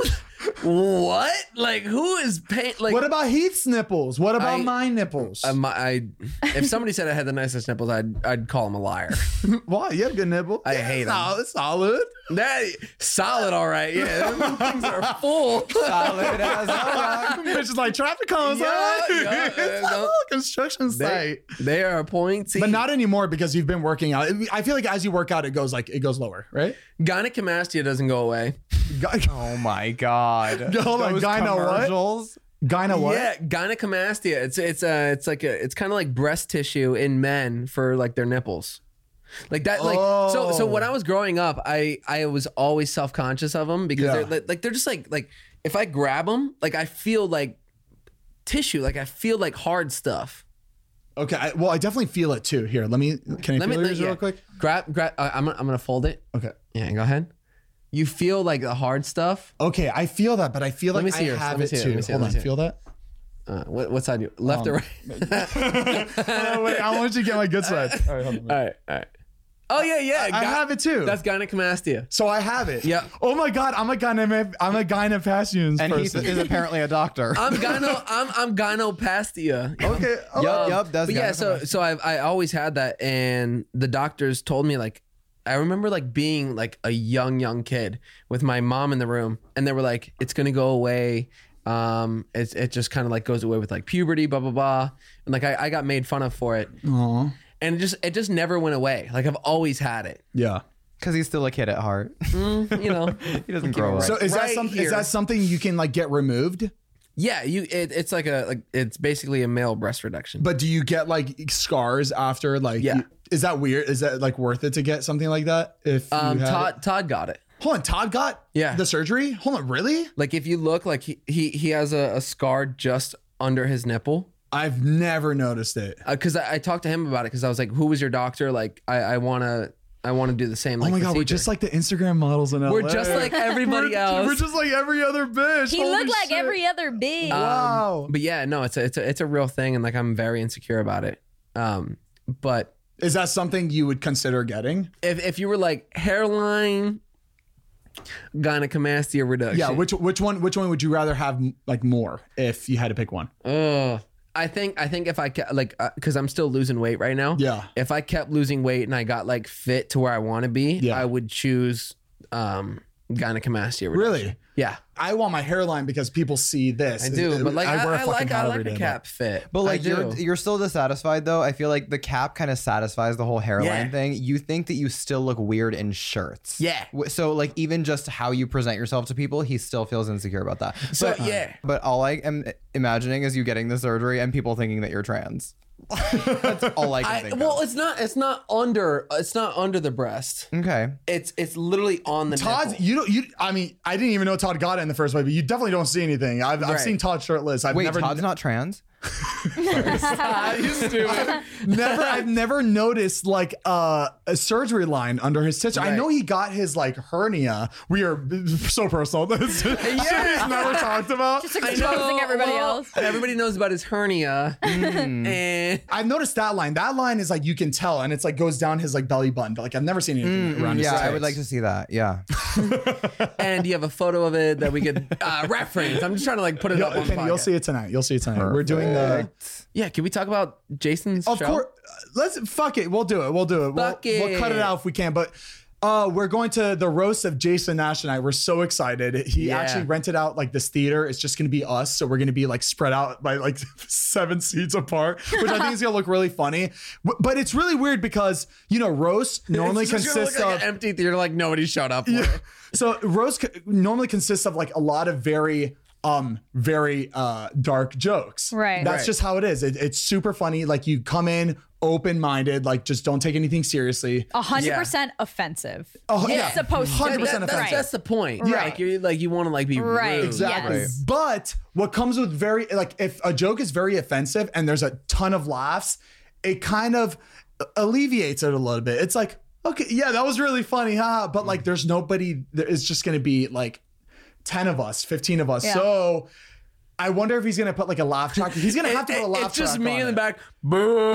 what? Like, who is paying? Like, what about Heath's nipples? What about my nipples? If somebody said I had the nicest nipples, I'd call him a liar. Why? You have good nipple. I hate them. It's solid. Solid, all right. Yeah, them things are full. Solid as a rock. Bitch is like traffic cones. It's a construction site. They are pointy, but not anymore because you've been working out. I feel like as you work out, it goes lower, right? Gynecomastia doesn't go away. Oh my god! Hold on, commercials. Gyno what? Yeah, gynecomastia. It's kind of like breast tissue in men for like their nipples. Like that, like so when I was growing up, I was always self-conscious of them because they're just like if I grab them, like I feel like tissue, like I feel like hard stuff. Okay, I definitely feel it too. Here, can I feel yours real quick? Grab. I'm gonna fold it. Okay. Yeah, go ahead. You feel like the hard stuff. Okay, I feel that, but I feel like I have it too. Hold on, feel that. What side? You left or right? Wait, I want you to get my good side. All right, hold on. All right. Oh yeah. I have it too. That's gynecomastia. So I have it. Yeah. Oh my god, I'm a gynecomastia and person. he is apparently a doctor. I'm gynopastia. Okay. Yep. That's but yeah. So I always had that, and the doctors told me like. I remember like being like a young kid with my mom in the room, and they were like, "It's gonna go away. It just kind of like goes away with like puberty, blah blah blah." And like I got made fun of for it, and it just never went away. Like I've always had it. Yeah, because he's still a kid at heart. You know, he doesn't grow up. So is that something you can like get removed? Yeah, it's like it's basically a male breast reduction. But do you get like scars after like? Yeah. Is that weird? Is that like worth it to get something like that? If Todd got it. Hold on, Todd got the surgery? Hold on, really? Like if you look, like he has a scar just under his nipple. I've never noticed it. Because I talked to him about it because I was like, who was your doctor? Like I want to do the same. Like, oh my god, procedure. we're just like the Instagram models in LA. We're just like everybody else. We're just like every other bitch. He looked like every other bitch. Wow. But yeah, no, it's a real thing, and like I'm very insecure about it. But is that something you would consider getting? If you were like hairline, gynecomastia reduction. Yeah, which one would you rather have like more if you had to pick one? I think if I kept like because I'm still losing weight right now. Yeah. If I kept losing weight and I got like fit to where I want to be, I would choose gynecomastia reduction. Really? Yeah. I want my hairline because people see this. I do, but like I like a cap fit. But like you're still dissatisfied though. I feel like the cap kind of satisfies the whole hairline thing. You think that you still look weird in shirts. Yeah. So like even just how you present yourself to people, he still feels insecure about that. So But all I am imagining is you getting the surgery and people thinking that you're trans. That's all I can think of. Well, it's not under the breast. Okay. It's literally on the Todd, nipple. I mean, I didn't even know Todd got it in the first place, but you definitely don't see anything. I've seen Todd shirtless. Wait, Todd's not trans? You stupid. I've never noticed like a surgery line under his tits. Right. I know he got his like hernia. We are so personal. This shit he's never talked about. Just exposing everybody else. Everybody knows about his hernia. And I've noticed that line. That line is like you can tell, and it's like goes down his like belly button. But like I've never seen anything around his tits. I would like to see that. Yeah. And you have a photo of it that we could reference. I'm just trying to like put it up on podcast. You'll see it tonight. Perfect. We're doing yeah, can we talk about Jason's show? Of course. Fuck it. We'll do it. We'll cut it out if we can. But we're going to the roast of Jason Nash tonight. We're so excited. He actually rented out like this theater. It's just going to be us. So we're going to be like spread out by like 7 seats apart, which I think is going to look really funny. But it's really weird because, roast normally consists of an empty theater like nobody showed up for. Yeah. So roast normally consists of like a lot of very dark jokes. Right. That's just how it is. It's super funny. Like you come in open-minded, like just don't take anything seriously. 100% offensive. Oh, it's supposed to be. 100% offensive. That's the point. Right. You want to be right. rude. Exactly. Yes. But what comes with if a joke is very offensive and there's a ton of laughs, it kind of alleviates it a little bit. It's like, okay, yeah, that was really funny, huh? But like, there's nobody. It's just gonna be like 10 of us, 15 of us. Yeah. So I wonder if he's gonna put like a laugh track. He's gonna have to put a laugh track. It's just me in the back. Boo!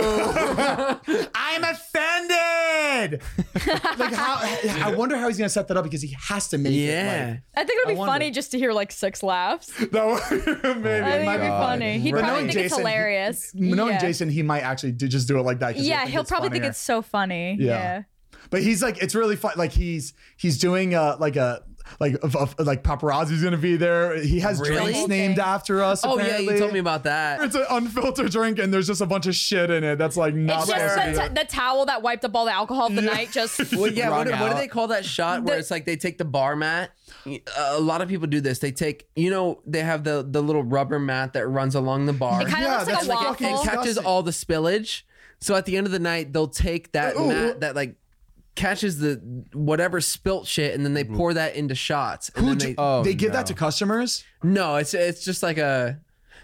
I'm offended. Like how? I wonder how he's gonna set that up because he has to make it. Like, I think it'll be funny just to hear like 6 laughs. That would, maybe it might be funny. He'd probably think Jason, it's hilarious. Knowing Jason, he might actually just do it like that. Yeah, he'll probably think it's so funny. Yeah. But he's like, it's really fun. Like he's doing like paparazzi's gonna be there. He has drinks named after us. Oh apparently. yeah, you told me about that. It's an unfiltered drink, and there's just a bunch of shit in it. That's like not. It's just the towel that wiped up all the alcohol of the night. Just well, yeah. What do they call that shot where it's like they take the bar mat? A lot of people do this. They take, they have the little rubber mat that runs along the bar. It kind of looks like a waffle. It catches all the spillage. So at the end of the night, they'll take that mat that like catches the whatever spilt shit, and then they pour that into shots. And then they give that to customers? No, it's just like a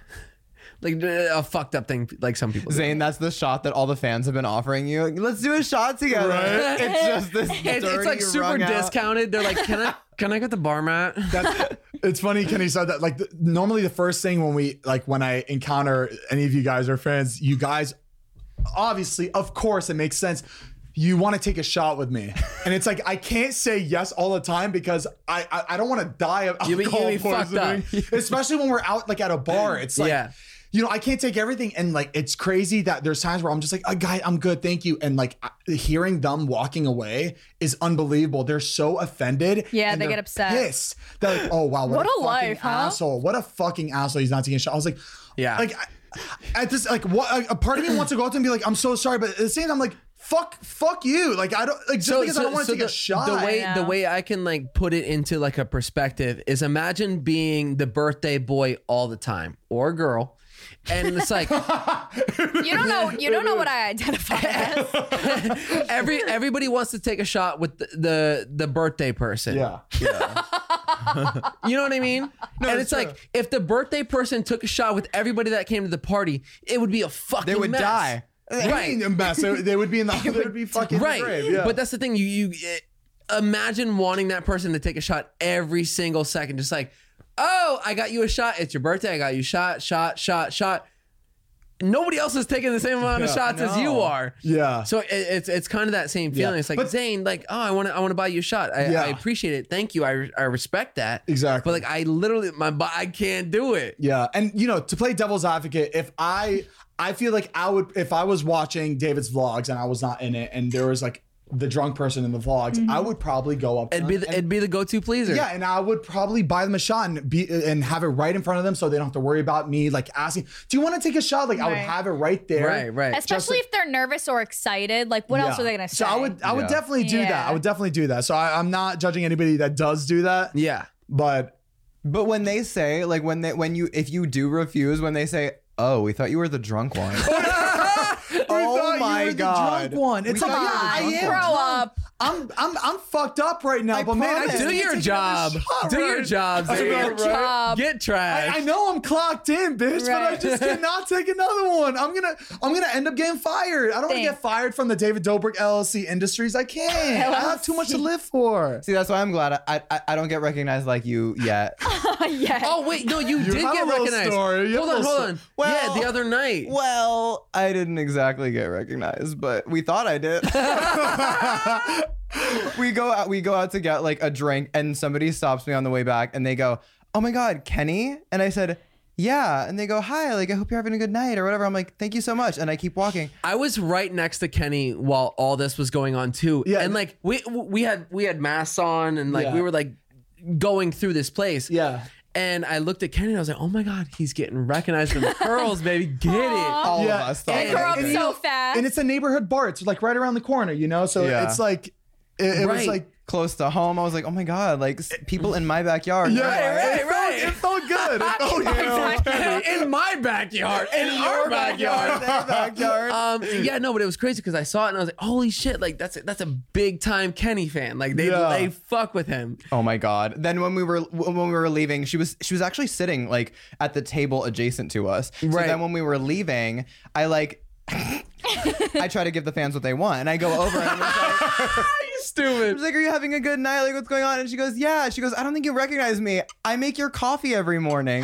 fucked up thing, like some people. Zane, that's the shot that all the fans have been offering you. Like, let's do a shot together. Right? It's just this. It's like super discounted. They're like, can I get the bar mat? It's funny Kenny said that. Like normally the first thing when I encounter any of you guys or fans, you guys obviously, of course, it makes sense. You want to take a shot with me, and it's like I can't say yes all the time because I don't want to die of alcohol poisoning, especially when we're out like at a bar. It's like I can't take everything, and like it's crazy that there's times where I'm just like, oh, guy, I'm good, thank you, and like hearing them walking away is unbelievable. They're so offended. Yeah, they get upset. Pissed. They're like, oh wow, what a life, asshole! What a fucking asshole! He's not taking a shot. I was like, like at this like what a part of me wants to go up to him and be like, I'm so sorry, but at the same time I'm like, fuck you. Like I don't like just because I don't want to take a shot. The way I can like put it into like a perspective is imagine being the birthday boy all the time or girl. And it's like you don't know what I identify as. Everybody wants to take a shot with the birthday person. Yeah. You know what I mean? No, and it's like if the birthday person took a shot with everybody that came to the party, it would be a fucking mess. They would die. Right, a mess. They would be in the. They would be fucking right. Grave, yeah. But that's the thing. You imagine wanting that person to take a shot every single second, just like, oh, I got you a shot. It's your birthday. I got you shot. Nobody else is taking the same amount of shots as you are. Yeah. So it's kind of that same feeling. It's like, Zane, like, oh, I want to buy you a shot. I appreciate it. Thank you. I respect that. Exactly. But like, I can't do it. Yeah. And to play devil's advocate, if I feel like I would, if I was watching David's vlogs and I was not in it, and there was like the drunk person in the vlogs, I would probably go up. It'd be the go-to pleaser. Yeah, and I would probably buy them a shot and have it right in front of them, so they don't have to worry about me like asking, "Do you want to take a shot?" Like I would have it right there. Right. Especially if they're nervous or excited. Like what else are they gonna say? So I would definitely do that. I would definitely do that. So I'm not judging anybody that does do that. Yeah, but when they say like if you do refuse, when they say, "Oh, we thought you were the drunk one." Oh my God! The drunk one. It's like, I am grow up. I'm fucked up right now, but man, do your job. Do your job. Get trashed. I know I'm clocked in, bitch, but I just cannot take another one. I'm gonna end up getting fired. I don't want to get fired from the David Dobrik LLC Industries. I can't. I have too much to live for. See, that's why I'm glad I don't get recognized like you yet. Yeah. Oh wait, no, you did get recognized. Hold on. Well, the other night. Well, I didn't exactly get recognized, but we thought I did. We go out to get like a drink, and somebody stops me on the way back, and they go, "Oh my God, Kenny?" And I said, "Yeah." And they go, "Hi, like I hope you're having a good night," or whatever. I'm like, "Thank you so much," and I keep walking. I was right next to Kenny while all this was going on too. Yeah, and like we had masks on, and like we were like going through this place. Yeah. And I looked at Kenny and I was like, oh my God, he's getting recognized from the curls, baby. Get it. All of us. They grow up so fast. And it's a neighborhood bar. It's like right around the corner, So it's like, it was like close to home. I was like, oh my God, like people in my backyard. Yeah, right. It felt good. It felt good. In my backyard. In our backyard. Their backyard. Yeah, no, but it was crazy because I saw it and I was like, holy shit, like that's a big time Kenny fan. Like they fuck with him. Oh my God. Then when we were leaving, she was actually sitting like at the table adjacent to us. So then when we were leaving, I like I try to give the fans what they want, and I go over and I'm like, stupid. I was like, are you having a good night? Like, what's going on? And she goes, yeah. She goes, I don't think you recognize me. I make your coffee every morning.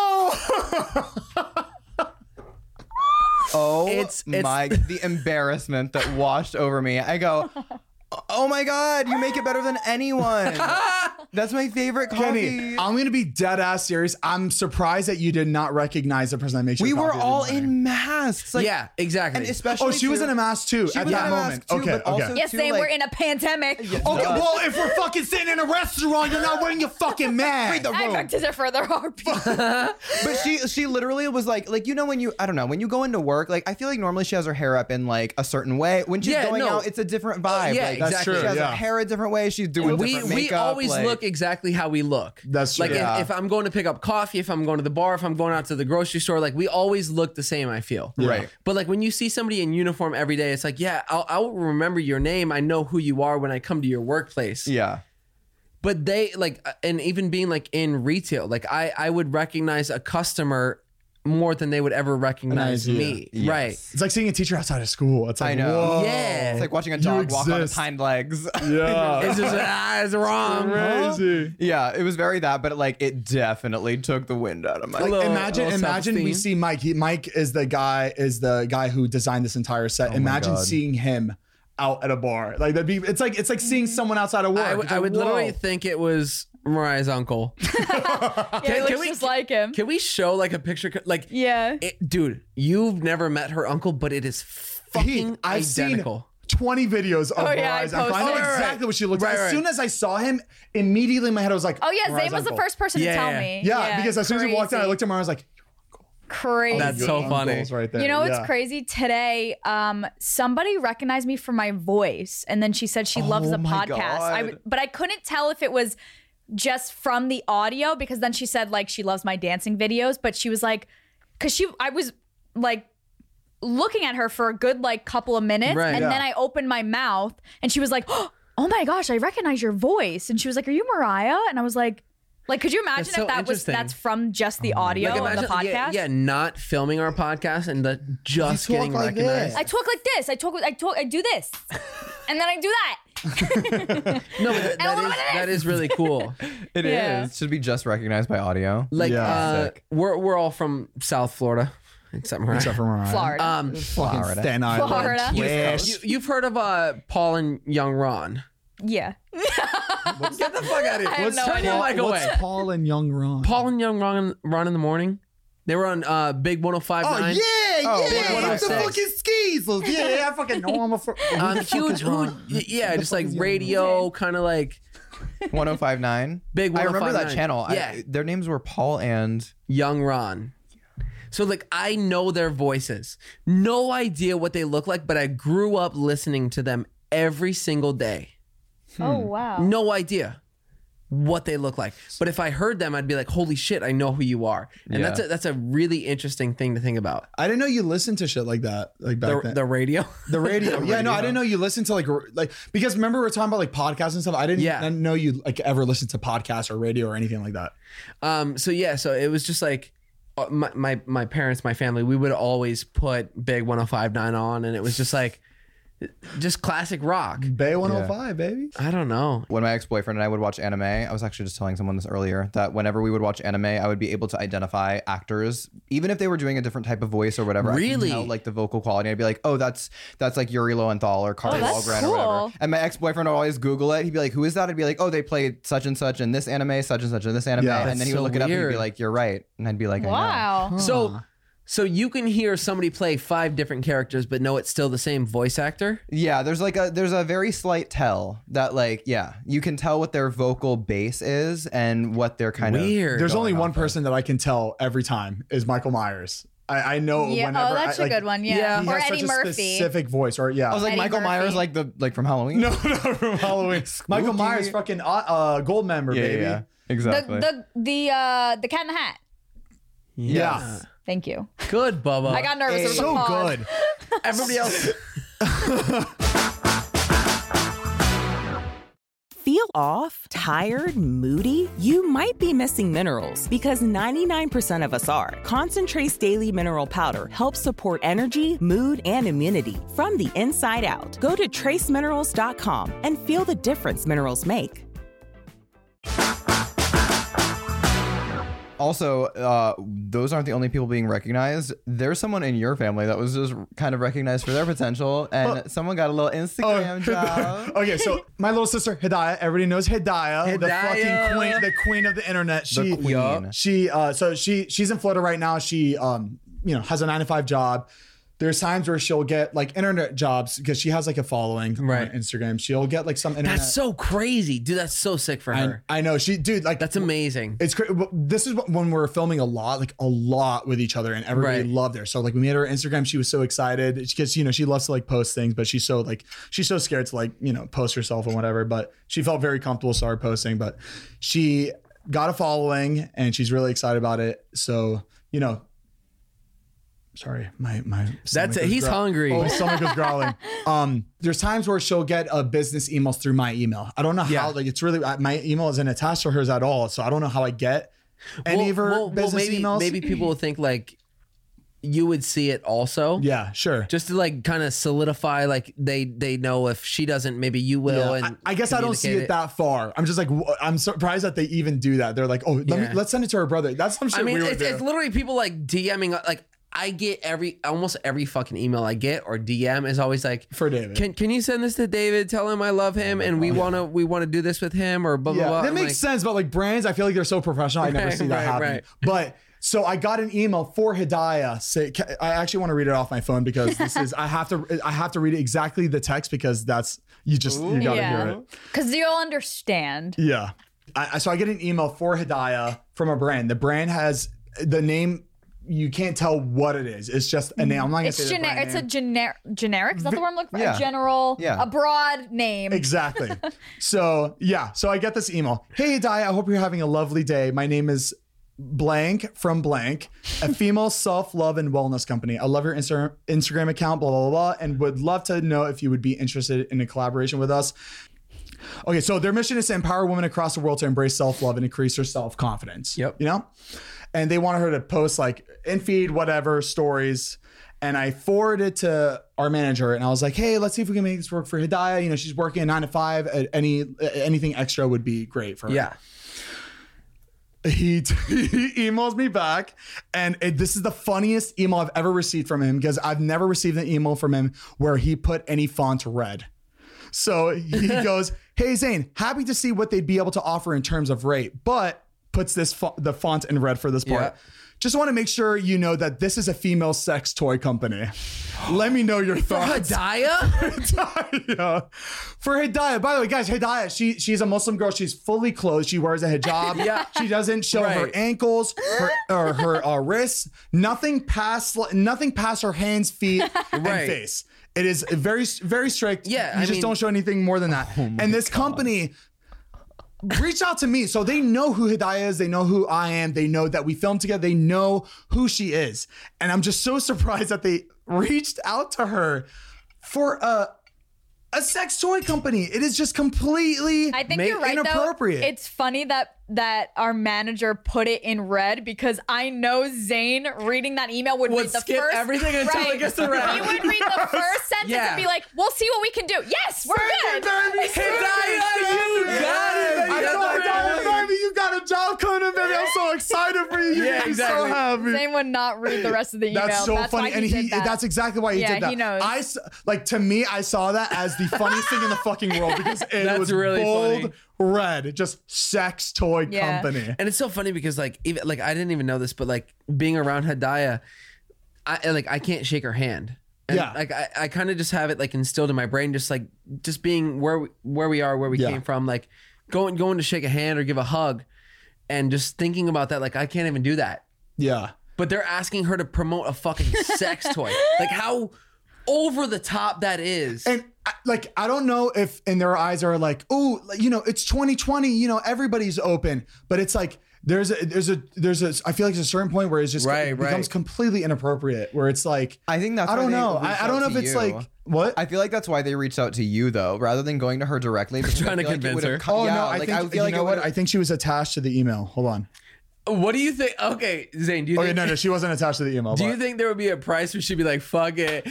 Oh, It's the embarrassment that washed over me. I go, oh my God, you make it better than anyone. That's my favorite coffee. Kenny, I'm going to be dead ass serious. I'm surprised that you did not recognize the person that makes your We coffee were every all morning. in masks. Like, Yeah, exactly. and especially Oh, she was in a mask too She at was that in a moment. mask too, Okay, but also okay. Yes, too, they like- were in a pandemic. Okay, well, if we're fucking sitting in a restaurant, you're not wearing your fucking mask. I beg to differ. There are people. But she literally was like, you know, when you, I don't know, when you go into work, like, I feel like normally she has her hair up in like a certain way. When she's going out, it's a different vibe. Yeah, like, exactly. She has Yeah. her hair a different way. She's doing different makeup. We always like, look exactly how we look. That's true. Like Yeah. if I'm going to pick up coffee, if I'm going to the bar, if I'm going out to the grocery store, like we always look the same, I feel. Right. But like when you see somebody in uniform every day, it's like, yeah, I'll remember your name. I know who you are when I come to your workplace. Yeah. But they like, and even being like in retail, like I would recognize a customer more than they would ever recognize me. Yes. Right. It's like seeing a teacher outside of school. It's like, I know. whoa. Yeah. It's like watching a dog walk on its exist. hind legs. Yeah. It's just, it's wrong. Crazy. Yeah, it was very that, but like it definitely took the wind out of my Like Little imagine we self-esteem. see Mike. Mike is the guy who designed this entire set. Imagine God. seeing him out at a bar. Like it's like seeing someone outside of work. It's I like, would whoa. literally think it was Mariah's uncle. Yeah, he looks just like him. Can we show like a picture? Like, Yeah. Dude, you've never met her uncle, but it is fucking I've identical. seen 20 videos of Oh, yeah, I Mariah's uncle. I know posted. exactly what she looks like. Right, As right. soon as I saw him, immediately in my head I was like, Oh yeah, Mariah's Zayn was the uncle. first person Yeah, to tell yeah. me. Yeah, because as soon as he walked in, I crazy. looked at Mariah. I was like, Crazy. That's so funny. uncle's right there. You know what's Yeah. crazy? Today, somebody recognized me for my voice, and then she said she loves the my podcast. God. But I couldn't tell if it was just from the audio, because then she said like she loves my dancing videos. But she was like, I was like looking at her for a good like couple of minutes, Right, and yeah. then I opened my mouth, and she was like, "Oh my gosh, I recognize your voice." And she was like, "Are you Mariah?" And I was like, could you imagine That's so if interesting. that's from just the audio Like of the podcast? yeah, not filming our podcast and just getting like recognized. this. I talk like this. I do this, and then I do that. No, but that is really cool. It is. Yeah. Should be just recognized by audio. Like Yeah. Sick. we're all from South Florida, except Mariah. Except for Mariah. Florida. Fucking Staten Island. Florida. You've heard of Paul and Young Ron. Yeah. Get the fuck out of here. I have no Turn idea. your mic What's away. Paul and Young Ron? Paul and Young Ron in the morning. They were on Big 105.9. Oh yeah, Big yeah, it's the 106. fucking skis. Yeah, I fucking know him. Huge, yeah, just like radio, kind of like 1059. Big I remember that 1059. channel. Yeah. Their names were Paul and Young Ron. So like I know their voices. No idea what they look like, but I grew up listening to them every single day. Oh wow. No idea what they look like. But if I heard them, I'd be like, holy shit, I know who you are. And Yeah. that's a really interesting thing to think about. I didn't know you listened to shit like that, like back then. The radio. The radio. Yeah, no, I didn't know you listened to like because remember we were talking about like podcasts and stuff. I didn't know you like ever listened to podcasts or radio or anything like that. So it was just like my parents, my family, we would always put Big 105.9 on, and it was just like just classic rock. Bay 105, baby. I don't know. when my ex-boyfriend and I would watch anime, I was actually just telling someone this earlier, that whenever we would watch anime, I would be able to identify actors, even if they were doing a different type of voice or whatever. Really? I could tell, like the vocal quality. I'd be like, oh, that's like Yuri Lowenthal or Carl that's Dahlgren cool. or whatever. And my ex-boyfriend would always Google it. He'd be like, who is that? I'd be like, oh, they played such and such in this anime, such and such in this anime. Yeah, and that's then he would so look it up and he'd weird. be like, you're right. And I'd be like, I know. Wow. So you can hear somebody play 5 different characters, but know it's still the same voice actor. Yeah, there's a very slight tell that like, yeah, you can tell what their vocal base is and what they're kind of Weird. There's only going one off of. person that I can tell every time is Michael Myers. I know Yeah. whenever. Oh, that's I, a good one. Yeah. He Or has Eddie such a Murphy. specific voice, or yeah. I was like Eddie Michael Myers, Murphy. like from Halloween. no, from Halloween. Michael Myers, fucking gold member, yeah, baby. yeah, exactly. The Cat in the Hat. Yeah. Thank you. Good, Bubba. I got nervous. There was a So pause. good. Everybody else. Feel off, tired, moody? You might be missing minerals because 99% of us are. Concentrate's Daily Mineral Powder helps support energy, mood, and immunity from the inside out. Go to traceminerals.com and feel the difference minerals make. Also, those aren't the only people being recognized. There's someone in your family that was just kind of recognized for their potential, and someone got a little Instagram job. Okay, so my little sister Hidayah, everybody knows Hidayah, the fucking queen, the queen of the internet. She's in Florida right now. She has a 9-to-5 job. There's times where she'll get like internet jobs because she has like a following on Instagram. She'll get like some internet. That's so crazy, dude. That's so sick for her. I know that's amazing. It's crazy. This is when we're filming a lot with each other, and everybody loved her. So like we made her Instagram. She was so excited because she loves to like post things, but she's so scared to like post herself and whatever. But she felt very comfortable started posting. But she got a following, and she's really excited about it. So Sorry, my that's it. He's hungry. Oh, his stomach is growling. There's times where she'll get business emails through my email. I don't know how. Like it's really my email isn't attached to hers at all, so I don't know how I get any of her business emails. Maybe people will think like you would see it also. Yeah, sure. Just to like kind of solidify, like they know if she doesn't, maybe you will. Yeah, and I guess I don't see it that far. I'm just like I'm surprised that they even do that. They're like, oh, let's send it to her brother. That's some shit. I mean, we it's literally people like DMing like. I get almost every fucking email I get or DM is always like for David. Can you send this to David? Tell him I love him and we want to do this with him or blah blah blah. That makes sense, but like brands, I feel like they're so professional. I never see that happen. But so I got an email for Hidayah. I actually want to read it off my phone because this is I have to read it exactly the text because that's you gotta hear it because you'll understand. Yeah. So I get an email for Hidayah from a brand. The brand has the name. You can't tell what it is. It's just a name. I'm not gonna say the brand name. It's a generic. Is that the word I'm looking for? Yeah. A general, a broad name. Exactly. So I get this email. Hey, Hidayah, I hope you're having a lovely day. My name is blank from blank, a female self-love and wellness company. I love your Instagram account, blah, blah, blah, and would love to know if you would be interested in a collaboration with us. Okay, so their mission is to empower women across the world to embrace self-love and increase their self-confidence. Yep. And they wanted her to post like in feed, whatever, stories. And I forwarded to our manager and I was like, hey, let's see if we can make this work for Hidayah. She's working 9 to 5. Anything extra would be great for her. Yeah. He emails me back and this is the funniest email I've ever received from him because I've never received an email from him where he put any font red. So he goes, hey, Zane, happy to see what they'd be able to offer in terms of rate, but puts the font in red for this part. Yeah. Just want to make sure you know that this is a female sex toy company. Let me know your thoughts. For Hidayah? For Hidayah. By the way, guys, Hidayah, she's a Muslim girl. She's fully clothed. She wears a hijab. Yeah. She doesn't show her ankles, her wrists, nothing past her hands, feet, and face. It is very, very strict. Yeah, you don't show anything more than that. And this company reach out to me. So they know who Hidayah is. They know who I am. They know that we filmed together. They know who she is. And I'm just so surprised that they reached out to her for a sex toy company. It is just completely I think you're right, inappropriate. Though. It's funny that our manager put it in red because I know Zane reading that email would read the skip first everything until it gets to red. He would read the first sentence and be like, "We'll see what we can do." Yes, we're good. You got a job coming, baby. I'm so excited for you. Yeah, exactly. So happy. Zane would not read the rest of the email. That's so funny, and that's exactly why he did that. He knows. To me, I saw that as the funniest thing in the fucking world because it was really bold. Funny. Red, just sex toy company. And it's so funny because I didn't even know this, but like being around Hidayah, I can't shake her hand. And I kind of just have it like instilled in my brain, just being where we are, where we came from, like going to shake a hand or give a hug, and just thinking about that, like I can't even do that. Yeah. But they're asking her to promote a fucking sex toy. Like how over the top that is. And I don't know if in their eyes are like, oh, it's 2020, everybody's open, but it's like there's a I feel like there's a certain point where it's just it becomes completely inappropriate, where it's like, I think that's I don't know if it's like what. I feel like that's why they reached out to you though, rather than going to her directly. Trying to convince her. I think she was attached to the email. Hold on. What do you think? Okay, Zane, do you think... no, she wasn't attached to the email. Do you think there would be a price where she'd be like, fuck it.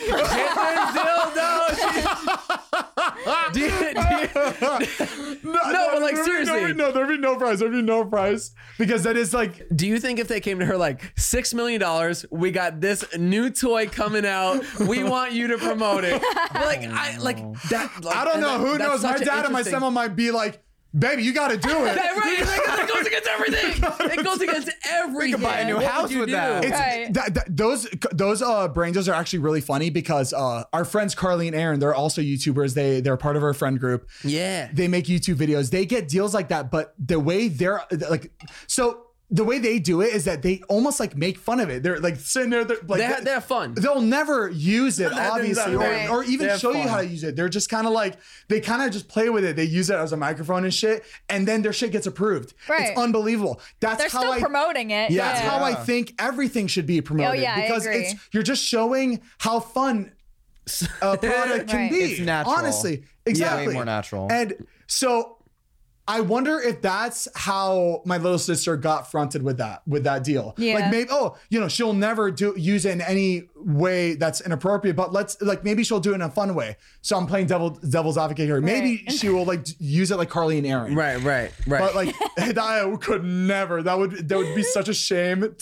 No, but like seriously. There'd be no price. There'd be no price. Because that is like... Do you think if they came to her like, $6 million, we got this new toy coming out, we want you to promote it. I don't know. Who knows? My dad and my stepmom might be like, baby, you got to do it. Yeah, right. It goes against everything. It goes against everything. You can buy a new house with that. Those brains are actually really funny because our friends Carly and Aaron, they're also YouTubers. They're part of our friend group. Yeah. They make YouTube videos. They get deals like that, but the way they're like, so the way they do it is that they almost like make fun of it. They're like sitting there, they have fun. They'll never use it, obviously, or even show you how to use it. They're just kind of like, they kind of just play with it. They use it as a microphone and shit, and then their shit gets approved. Right. It's unbelievable. They're still promoting it. Yeah, that's how I think everything should be promoted. Because you're just showing how fun a product can be. It's natural. Honestly, exactly. Way more natural. And so I wonder if that's how my little sister got fronted with that deal. Yeah. Like maybe, she'll never use it in any way that's inappropriate, but maybe she'll do it in a fun way. So I'm playing devil's advocate here. Maybe she will like use it like Carly and Aaron. Right. But like Hidayah could never. That would be such a shame to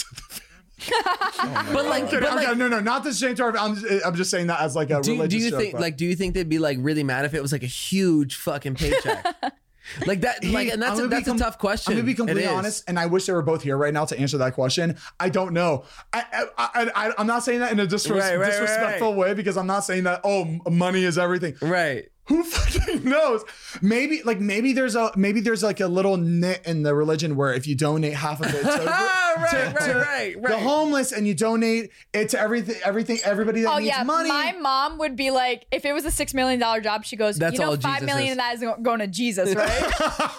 the no, not the shame to our. I'm just saying that as like a religious joke. Do you think they'd be like really mad if it was like a huge fucking paycheck? Like that, and that's a tough question. I'm gonna be completely honest, and I wish they were both here right now to answer that question. I don't know. I'm not saying that in a disrespectful way, because I'm not saying that money is everything. Right. Who fucking knows? Maybe there's like a little nit in the religion where if you donate half of it to the homeless and you donate it to everybody that needs money. My mom would be like, if it was a $6 million job, she goes, that's all $5 million of that is going to Jesus, right?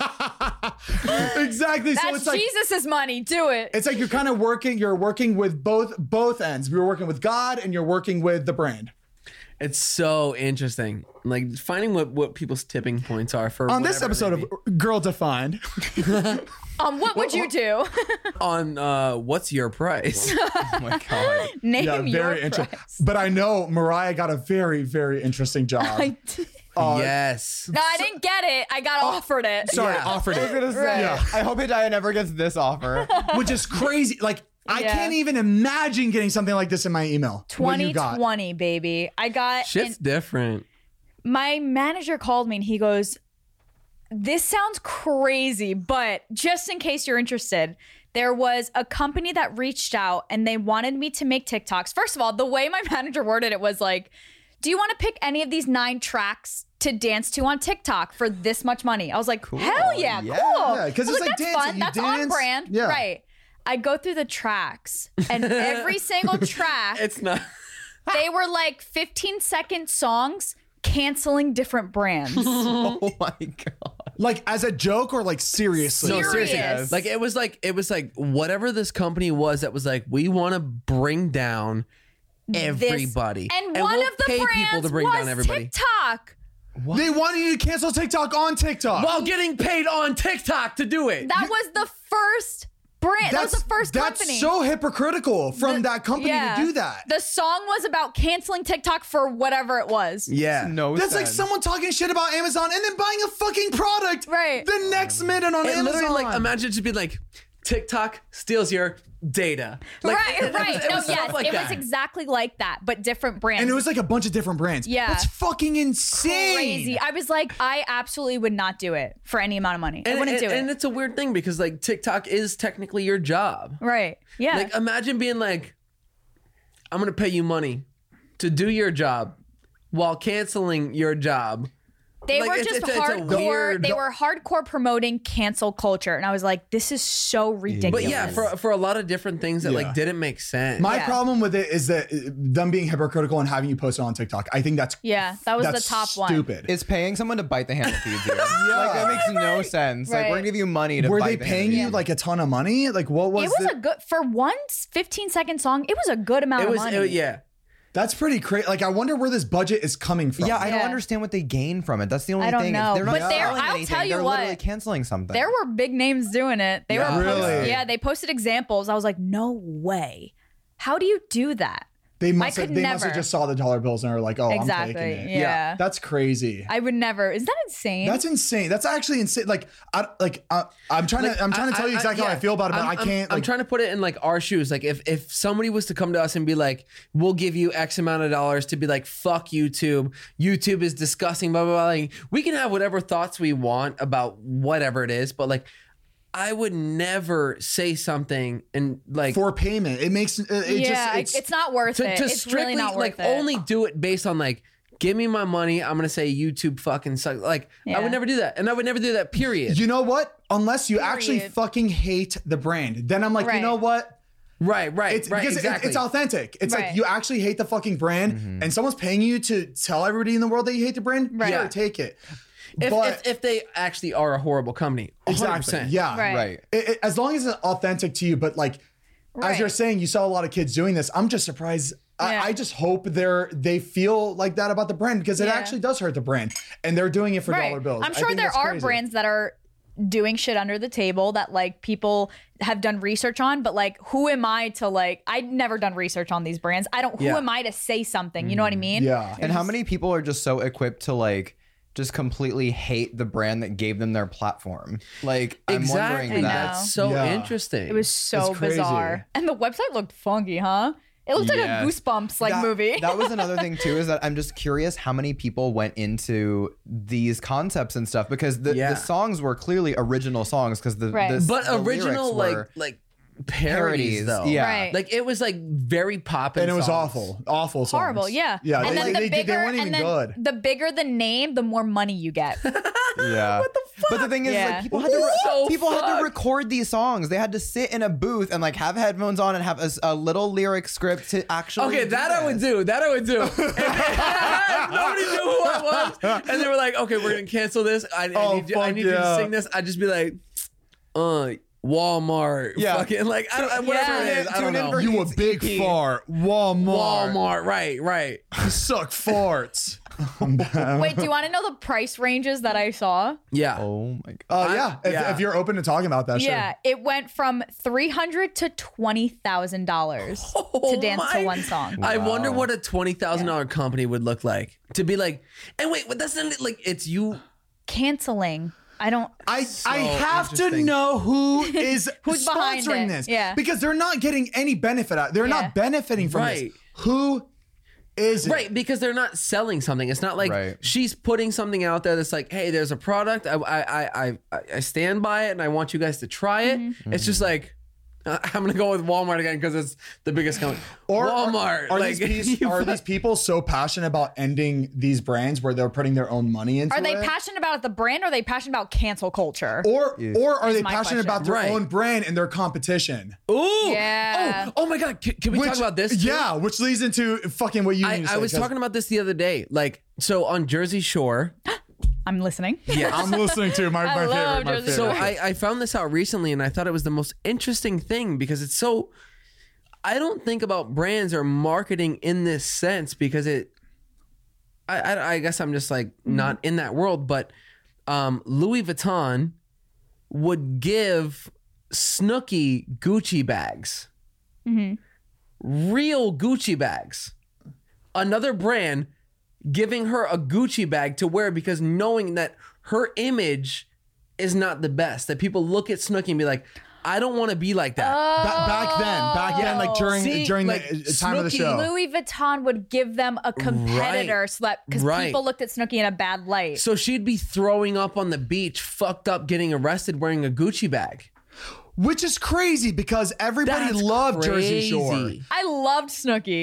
Exactly. That's so it's like Jesus's money. Do it. It's like you're working with both ends. You're working with God and you're working with the brand. It's so interesting, like finding what people's tipping points are for. On this episode of Girl Defined, what would you do? On what's your price? Oh my god! Name your price. But I know Mariah got a very, very interesting job. I did. Yes. No, I didn't get it. I got offered it. Sorry, offered it. I was gonna say. Yeah. I hope Hidayah never gets this offer, which is crazy. Like. I can't even imagine getting something like this in my email. 2020, baby. I got... Shit's different. My manager called me and he goes, this sounds crazy, but just in case you're interested, there was a company that reached out and they wanted me to make TikToks. First of all, the way my manager worded it was like, do you want to pick any of these 9 tracks to dance to on TikTok for this much money? I was like, cool. Hell yeah, cool. Yeah, because it's like that's dancing. fun. That's on brand. Yeah. Right. I go through the tracks and every single track, it's not. They were like 15-second songs canceling different brands. Oh my god! Like as a joke or like seriously? No, seriously. Yes. Like it was like whatever this company was that was like, we want to bring down everybody, and one we'll of the pay brands people to bring was down everybody. TikTok. What? They wanted you to cancel TikTok on TikTok while getting paid on TikTok to do it. That was the first brand. That was the first company. That's so hypocritical from that company to do that. The song was about canceling TikTok for whatever it was. Yeah. That's like someone talking shit about Amazon and then buying a fucking product the next minute on Amazon. Literally, like, imagine just being like, TikTok steals your data. Like, right. It was It was exactly like that, but different brands. And it was like a bunch of different brands. Yeah. That's fucking insane. Crazy. I was like, I absolutely would not do it for any amount of money. I wouldn't do it. And it's a weird thing because like TikTok is technically your job. Right. Yeah. Like imagine being like, I'm going to pay you money to do your job while canceling your job They Like, were it's- just it's a hardcore. weird- They were hardcore promoting cancel culture, and I was like, "This is so ridiculous." But yeah, for a lot of different things that like didn't make sense. My problem with it is that them being hypocritical and having you post it on TikTok. I think that's that was the top one. stupid. It's paying someone to bite the hand that feeds you. Like that makes no sense. Like we're gonna give you money to. Were bite they the hand paying that you feeds like a ton of money? Like what was? It was a good for one 15-second song. It was a good amount of money. Yeah. That's pretty crazy. Like I wonder where this budget is coming from. Yeah, I don't understand what they gain from it. That's the only I don't thing. know. They're not But they're- selling I'll anything. tell you They're what. literally canceling something. There were big names doing it. They were Really? they posted examples. I was like, no way. How do you do that? They must I have. could They must have never. just saw the dollar bills and are like, "Oh, Exactly, I'm taking it." yeah. That's crazy. I would never. Is that insane? That's insane. That's actually insane. Like, I'm trying to tell you exactly how I feel about it, but I can't. I'm trying to put it in like our shoes. Like if somebody was to come to us and be like, "We'll give you X amount of dollars to be like, fuck YouTube. YouTube is disgusting." Blah blah blah. Like, we can have whatever thoughts we want about whatever it is, but like, I would never say something and like for payment. It makes it's not worth it. It's really not worth like it. only do it based on like, give me my money. I'm gonna say YouTube fucking sucks. Like I would never do that, and I would never do that. Period. You know what? Unless you actually fucking hate the brand, then I'm like, you know what? Right, It's because exactly. it's authentic. It's Right. like you actually hate the fucking brand, and someone's paying you to tell everybody in the world that you hate the brand. Right. Sure, Yeah. take it. If they actually are a horrible company, 100%. Exactly. Yeah. Right. As long as it's authentic to you, but like as Right. you're saying, you saw a lot of kids doing this. I'm just surprised. Yeah. I just hope they feel like that about the brand because it actually does hurt the brand, and they're doing it for dollar bills. I'm I sure think there that's are crazy. brands that are doing shit under the table that like people have done research on, but like who am I to like I'd never done research on these brands. Who am I to say something? You know what I mean? Yeah. And how many people are just so equipped to like just completely hate the brand that gave them their platform? Like I'm Exactly. wondering that. That's so interesting. It was so It's crazy. bizarre. And the website looked funky, huh? It looked like a Yes. Goosebumps like That- movie. That was another thing too, is that I'm just curious how many people went into these concepts and stuff, because the songs were clearly original songs, because Right. but the original lyrics were like parodies though. Yeah. Right. Like it was like very poppin'. And it was songs. awful songs. Horrible, yeah. Yeah, And then they weren't even good. The bigger the name, the more money you get. Yeah. What the fuck? But the thing is, Yeah. like, people had to So people had fuck. to record these songs. They had to sit in a booth and like have headphones on and have a little lyric script to actually. Okay, that I would do. That I would do. Nobody knew who I was, and they were like, "Okay, we're gonna cancel this. I need you to sing this." I'd just be like, Walmart, fucking like whatever it is. I don't know. You a big fart. Walmart, right. You suck farts. Wait, do you want to know the price ranges that I saw? Yeah. Oh my god. If you're open to talking about that, Yeah, it went from $300 to $20,000 to dance to one song. I wonder what a $20,000 company would look like to be like. And wait, but that's not like it's you. Canceling. I don't. I have to know who is Who's behind sponsoring it. this. Yeah. Because they're not getting any benefit out. They're not benefiting from Right. this. Who is it? Right, because they're not selling something. It's not like she's putting something out there that's like, hey, there's a product. I stand by it and I want you guys to try it. Mm-hmm. It's just like, I'm gonna go with Walmart again because it's the biggest company. Or Walmart. Are, like, these people so passionate about ending these brands where they're putting their own money into Are they it? passionate about the brand, or are they passionate about cancel culture? Or are they my passionate question. about their own brand and their competition? Ooh. Yeah. Oh my God. Can we talk about this? too? Yeah, which leads into fucking what you need to say. I was 'cause talking about this the other day. Like, so on Jersey Shore. I'm listening. Yes. I'm listening to my I love favorite. Jersey So I found this out recently and I thought it was the most interesting thing because it's so, I don't think about brands or marketing in this sense because I guess I'm just like not in that world, but Louis Vuitton would give Snooki Gucci bags, real Gucci bags. Another brand giving her a Gucci bag to wear because knowing that her image is not the best, that people look at Snooki and be like, I don't want to be like that. Back then, like during like, the time of the Snooki- show. Louis Vuitton would give them a competitor so that because Right. people looked at Snooki in a bad light. So she'd be throwing up on the beach, fucked up, getting arrested, wearing a Gucci bag. Which is crazy because everybody That's loved Jersey Shore. crazy. I loved Snooki.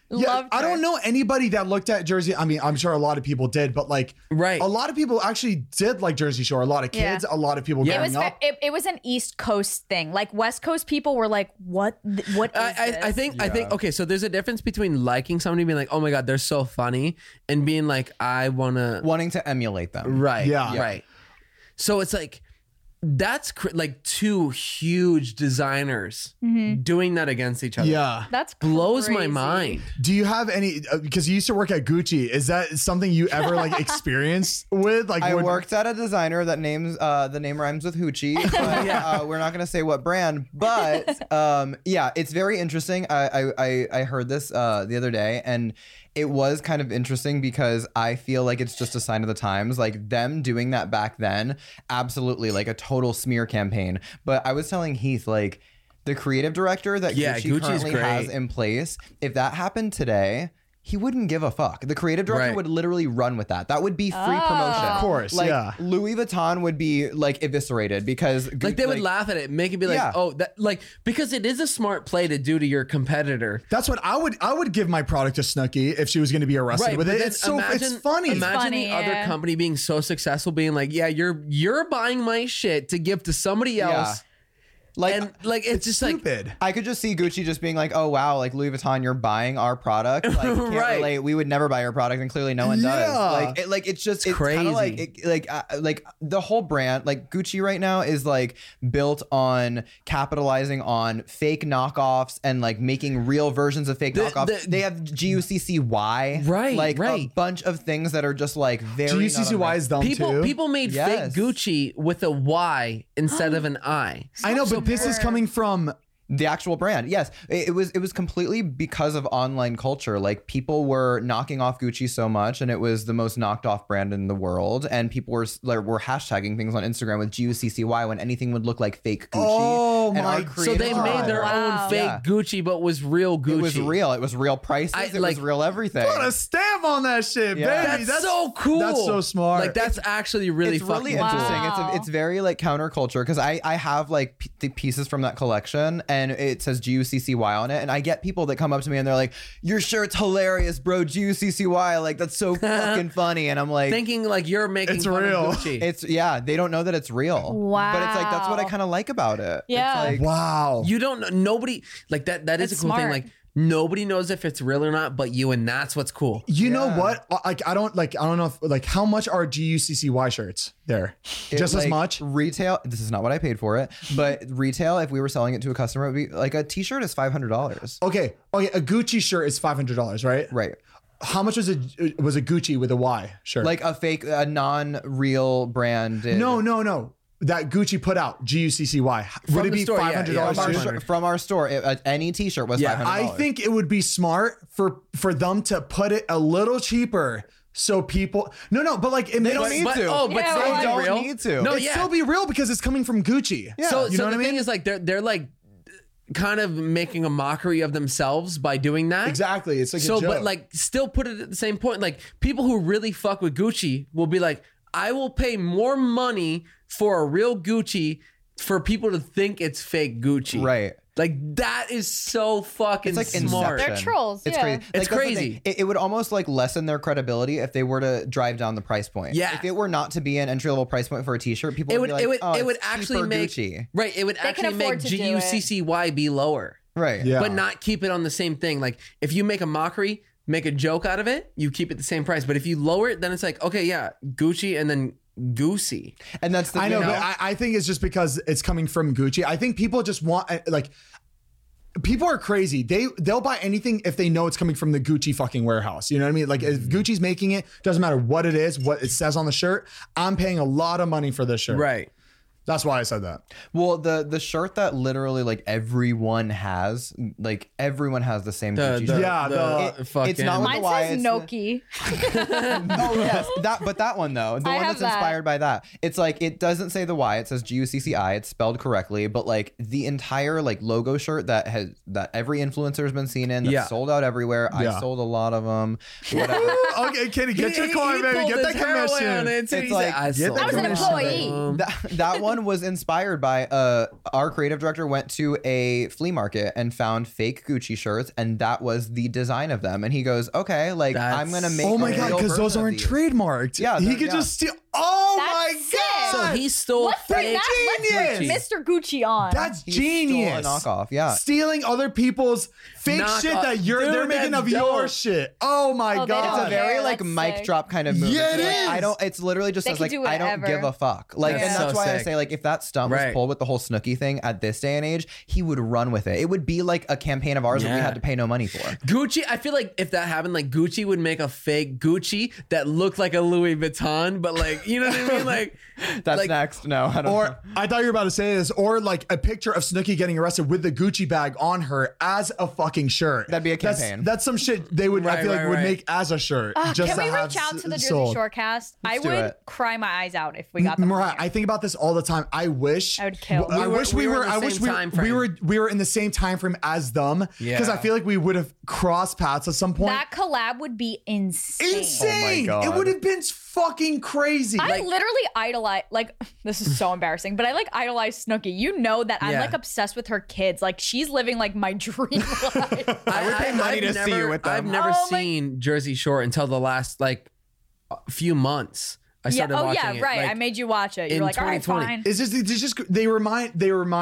Loved I her. don't know anybody that looked at Jersey. I mean, I'm sure a lot of people did, but like, Right. a lot of people actually did like Jersey Shore. A lot of kids, Yeah. a lot of people It growing was up. it was an East Coast thing. Like West Coast people were like, "What? What is I this?" think okay, so there's a difference between liking somebody being like, oh my god, they're so funny, and being like, I wanting to emulate them. Right. Yeah. Right. So it's like that's like two huge designers doing that against each other. Yeah. That's blows my crazy. mind. Do you have any? Because you used to work at Gucci. Is that something you ever like experienced with? Like, I worked at a designer that names the name rhymes with Hoochie, but we're not gonna say what brand. But yeah, it's very interesting. I heard this the other day, and it was kind of interesting because I feel like it's just a sign of the times. Like them doing that back then, absolutely, like a total smear campaign. But I was telling Heath, like the creative director that Gucci currently has in place, if that happened today, he wouldn't give a fuck. The creative director would literally run with that. That would be free promotion. Of course, like, yeah. Louis Vuitton would be like eviscerated because Like they would laugh at it, make it be like, oh, that like because it is a smart play to do to your competitor. That's what I would give my product to Snooki if she was going to be arrested with but it. then It's so it's funny. Imagine the other company being so successful, being like, yeah, you're buying my shit to give to somebody else. Like, and like it's just stupid. I could just see Gucci just being like, "Oh wow, like Louis Vuitton, you're buying our product. Like, can't relate. We would never buy your product, and clearly no one does. Like, it's just it's crazy. Kind of like the whole brand, like Gucci right now is like built on capitalizing on fake knockoffs and like making real versions of fake knockoffs. They have GUCCY, like a bunch of things that are just like very GUCCY is dumb too. People made fake Gucci with a Y instead of an I. I know, but this is coming from the actual brand. Yes, it was completely because of online culture. Like people were knocking off Gucci so much, and it was the most knocked off brand in the world. And people were hashtagging things on Instagram with GUCCY when anything would look like fake Gucci. Oh and my! So they made their own fake Gucci, but was real Gucci. It was real. It was real prices. It was real everything. Put a stamp on that shit, Yeah. baby. That's so cool. That's so smart. Like that's actually really It's fucking really cool. interesting. It's very like counterculture because I have like the pieces from that collection and it says GUCCY on it, and I get people that come up to me and they're like, "Your shirt's hilarious, bro. GUCCY, like that's so fucking funny." And I'm like, thinking like you're making fun real. of Gucci. It's they don't know that it's real. Wow. But it's like that's what I kind of like about it. Yeah. It's like, wow. You don't know, nobody like that. That is It's a cool thing. smart. Like nobody knows if it's real or not, but you, and that's what's cool. You know what? Like I don't know if like how much are GUCCY shirts there? Just as like, much? Retail. This is not what I paid for it, but retail. If we were selling it to a customer, it would be like a T-shirt is $500. Okay, a Gucci shirt is $500, right? Right. How much was a Gucci with a Y shirt? Like a non-real brand. No. That Gucci put out, GUCCY. Would it the be store, yeah, $500? yeah, too? From our store, any T-shirt was $500. I think it would be smart for them to put it a little cheaper. So people, but like it they don't need to. Oh, but Yeah, still well, be don't real. need to. No, it'd still be real because it's coming from Gucci. Yeah. So, you know what the I mean? thing is, like they're like kind of making a mockery of themselves by doing that. Exactly. It's like So, a joke. but like still put it at the same point. Like people who really fuck with Gucci will be like, I will pay more money for a real Gucci for people to think it's fake Gucci. Right. Like that is so fucking It's like smart. Inception. They're trolls, It's yeah. crazy. It's that's the crazy. thing. It would almost like lessen their credibility if they were to drive down the price point. Yeah. If it were not to be an entry level price point for a T-shirt, people It would would be like, it would it's actually cheaper make Gucci. right. It would can actually make afford to do it. GUCCY be lower. Right. Yeah. But not keep it on the same thing. Like if you make a mockery, make a joke out of it, you keep it the same price. But if you lower it, then it's like, okay, yeah, Gucci and then Goosey. And that's the I thing. know, but I think it's just because it's coming from Gucci. I think people just want like. People are crazy. They'll buy anything if they know it's coming from the Gucci fucking warehouse. You know what I mean? Like if Gucci's making it, doesn't matter what it is, what it says on the shirt. I'm paying a lot of money for this shirt. Right. That's why I said that. Well, the shirt that literally like everyone has the same Gucci shirt. Fucking. It's not with Mine the Y. says it's Noki. Oh yes, that one though, the I one have that's that. inspired by that. It's like it doesn't say the Y, it says GUCCI. It's spelled correctly, but like the entire like logo shirt that every influencer has been seen in, that's sold out everywhere. Yeah. I sold a lot of them. Whatever. Okay, Kenny, get your car, baby. Get that commission. It's It's like- I was an employee. That one one was inspired by our creative director went to a flea market and found fake Gucci shirts, and that was the design of them. And he goes, okay, like I'm gonna make. Oh my god, because those aren't trademarked. Yeah, he could just steal. Oh my god! So he stole. Let's bring Mr. Gucci on. That's genius. Stole a knockoff. Yeah, stealing other people's fake shit that they're making of your shit. Oh my god! It's a very like mic drop kind of movie. Yeah, it is. I don't. It's literally just says like I don't give a fuck. Like, and that's why I say like if that stunt was pulled with the whole Snooki thing at this day and age, he would run with it. It would be like a campaign of ours that we had to pay no money for. Gucci. I feel like if that happened, like Gucci would make a fake Gucci that looked like a Louis Vuitton, but like. You know what I mean? Like that's like, next. No, I don't. Or I thought you were about to say this. Or like a picture of Snooki getting arrested with the Gucci bag on her as a fucking shirt. That'd be a campaign. That's some shit they would. I feel like would make as a shirt. Just can we reach out to the Jersey Shore cast? I would cry my eyes out if we got them. Mariah, I think about this all the time. I wish I would kill. I wish we were in the same time frame as them because I feel like we would have crossed paths at some point. That collab would be insane. Insane. Oh my God. It would have been fucking crazy. I literally idolize, like, this is so embarrassing, but I like idolize Snooki. You know that I'm like obsessed with her kids. Like, she's living like my dream life. I would pay money to see you with them. I've never seen Jersey Shore until the last like few months. I started watching it. Right. Like, I made you watch it. You're like, all right, fine. It's just they remind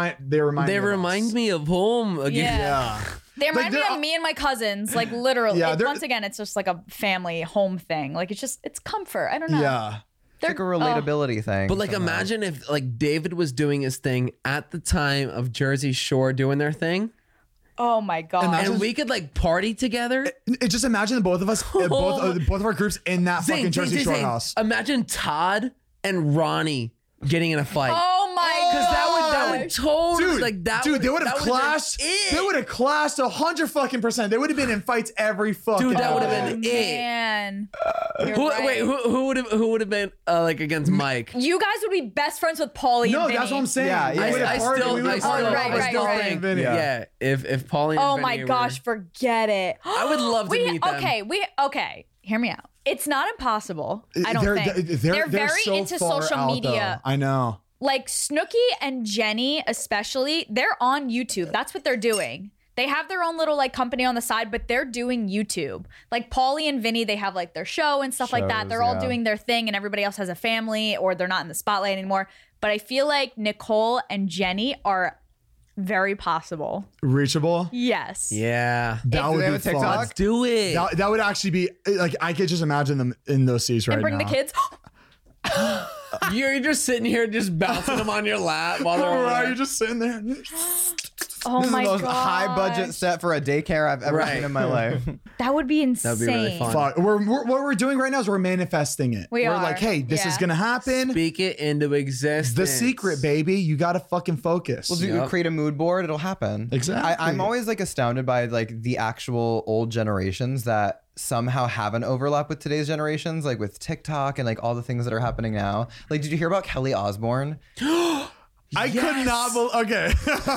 me of home again. Yeah. They remind me of me and my cousins, like literally. Once again, it's just like a family home thing. Like it's comfort. I don't know. Yeah. It's like a relatability thing. But like imagine if like David was doing his thing at the time of Jersey Shore doing their thing. Oh my God. And we could like party together. Just imagine the both of us, both of our groups in that fucking Jersey Shore house. Imagine Todd and Ronnie getting in a fight. Oh my God. Because that would totally they would have clashed. They would have clashed 100%. They would have been in fights every fucking. Dude, that would have been man. Wait, who would have been like against Mike? You guys would be best friends with Paulie. No, and Vinny. that's what I'm saying. I still think. Yeah, if Paulie. Oh my gosh, forget it. I would love to meet them. Okay. Hear me out. It's not impossible. I don't think they're very so into social media. Though. I know. Like Snooki and Jenny, especially, they're on YouTube. That's what they're doing. They have their own little like company on the side, but they're doing YouTube. Like Paulie and Vinny, they have like their show and stuff like that. They're all doing their thing, and everybody else has a family or they're not in the spotlight anymore. But I feel like Nicole and Jenny are very possible. Reachable? Yes. Yeah. That would be fun. Let's do it. That would actually be like I could just imagine them in those seats right now. And bring the kids. You're just sitting here just bouncing them on your lap while they're right. You're just sitting there. Oh this my is the most gosh. high budget set for a daycare I've ever seen in my life. That would be insane. That'd be really fun. Fuck. What we're doing right now is we're manifesting it. We're like, hey, this is gonna happen. Speak it into existence. The secret, baby. You gotta fucking focus. Well, you create a mood board, it'll happen. Exactly. I'm always like astounded by like the actual old generations that somehow have an overlap with today's generations, like with TikTok and like all the things that are happening now. Like, did you hear about Kelly Osbourne? I could not believe. Okay,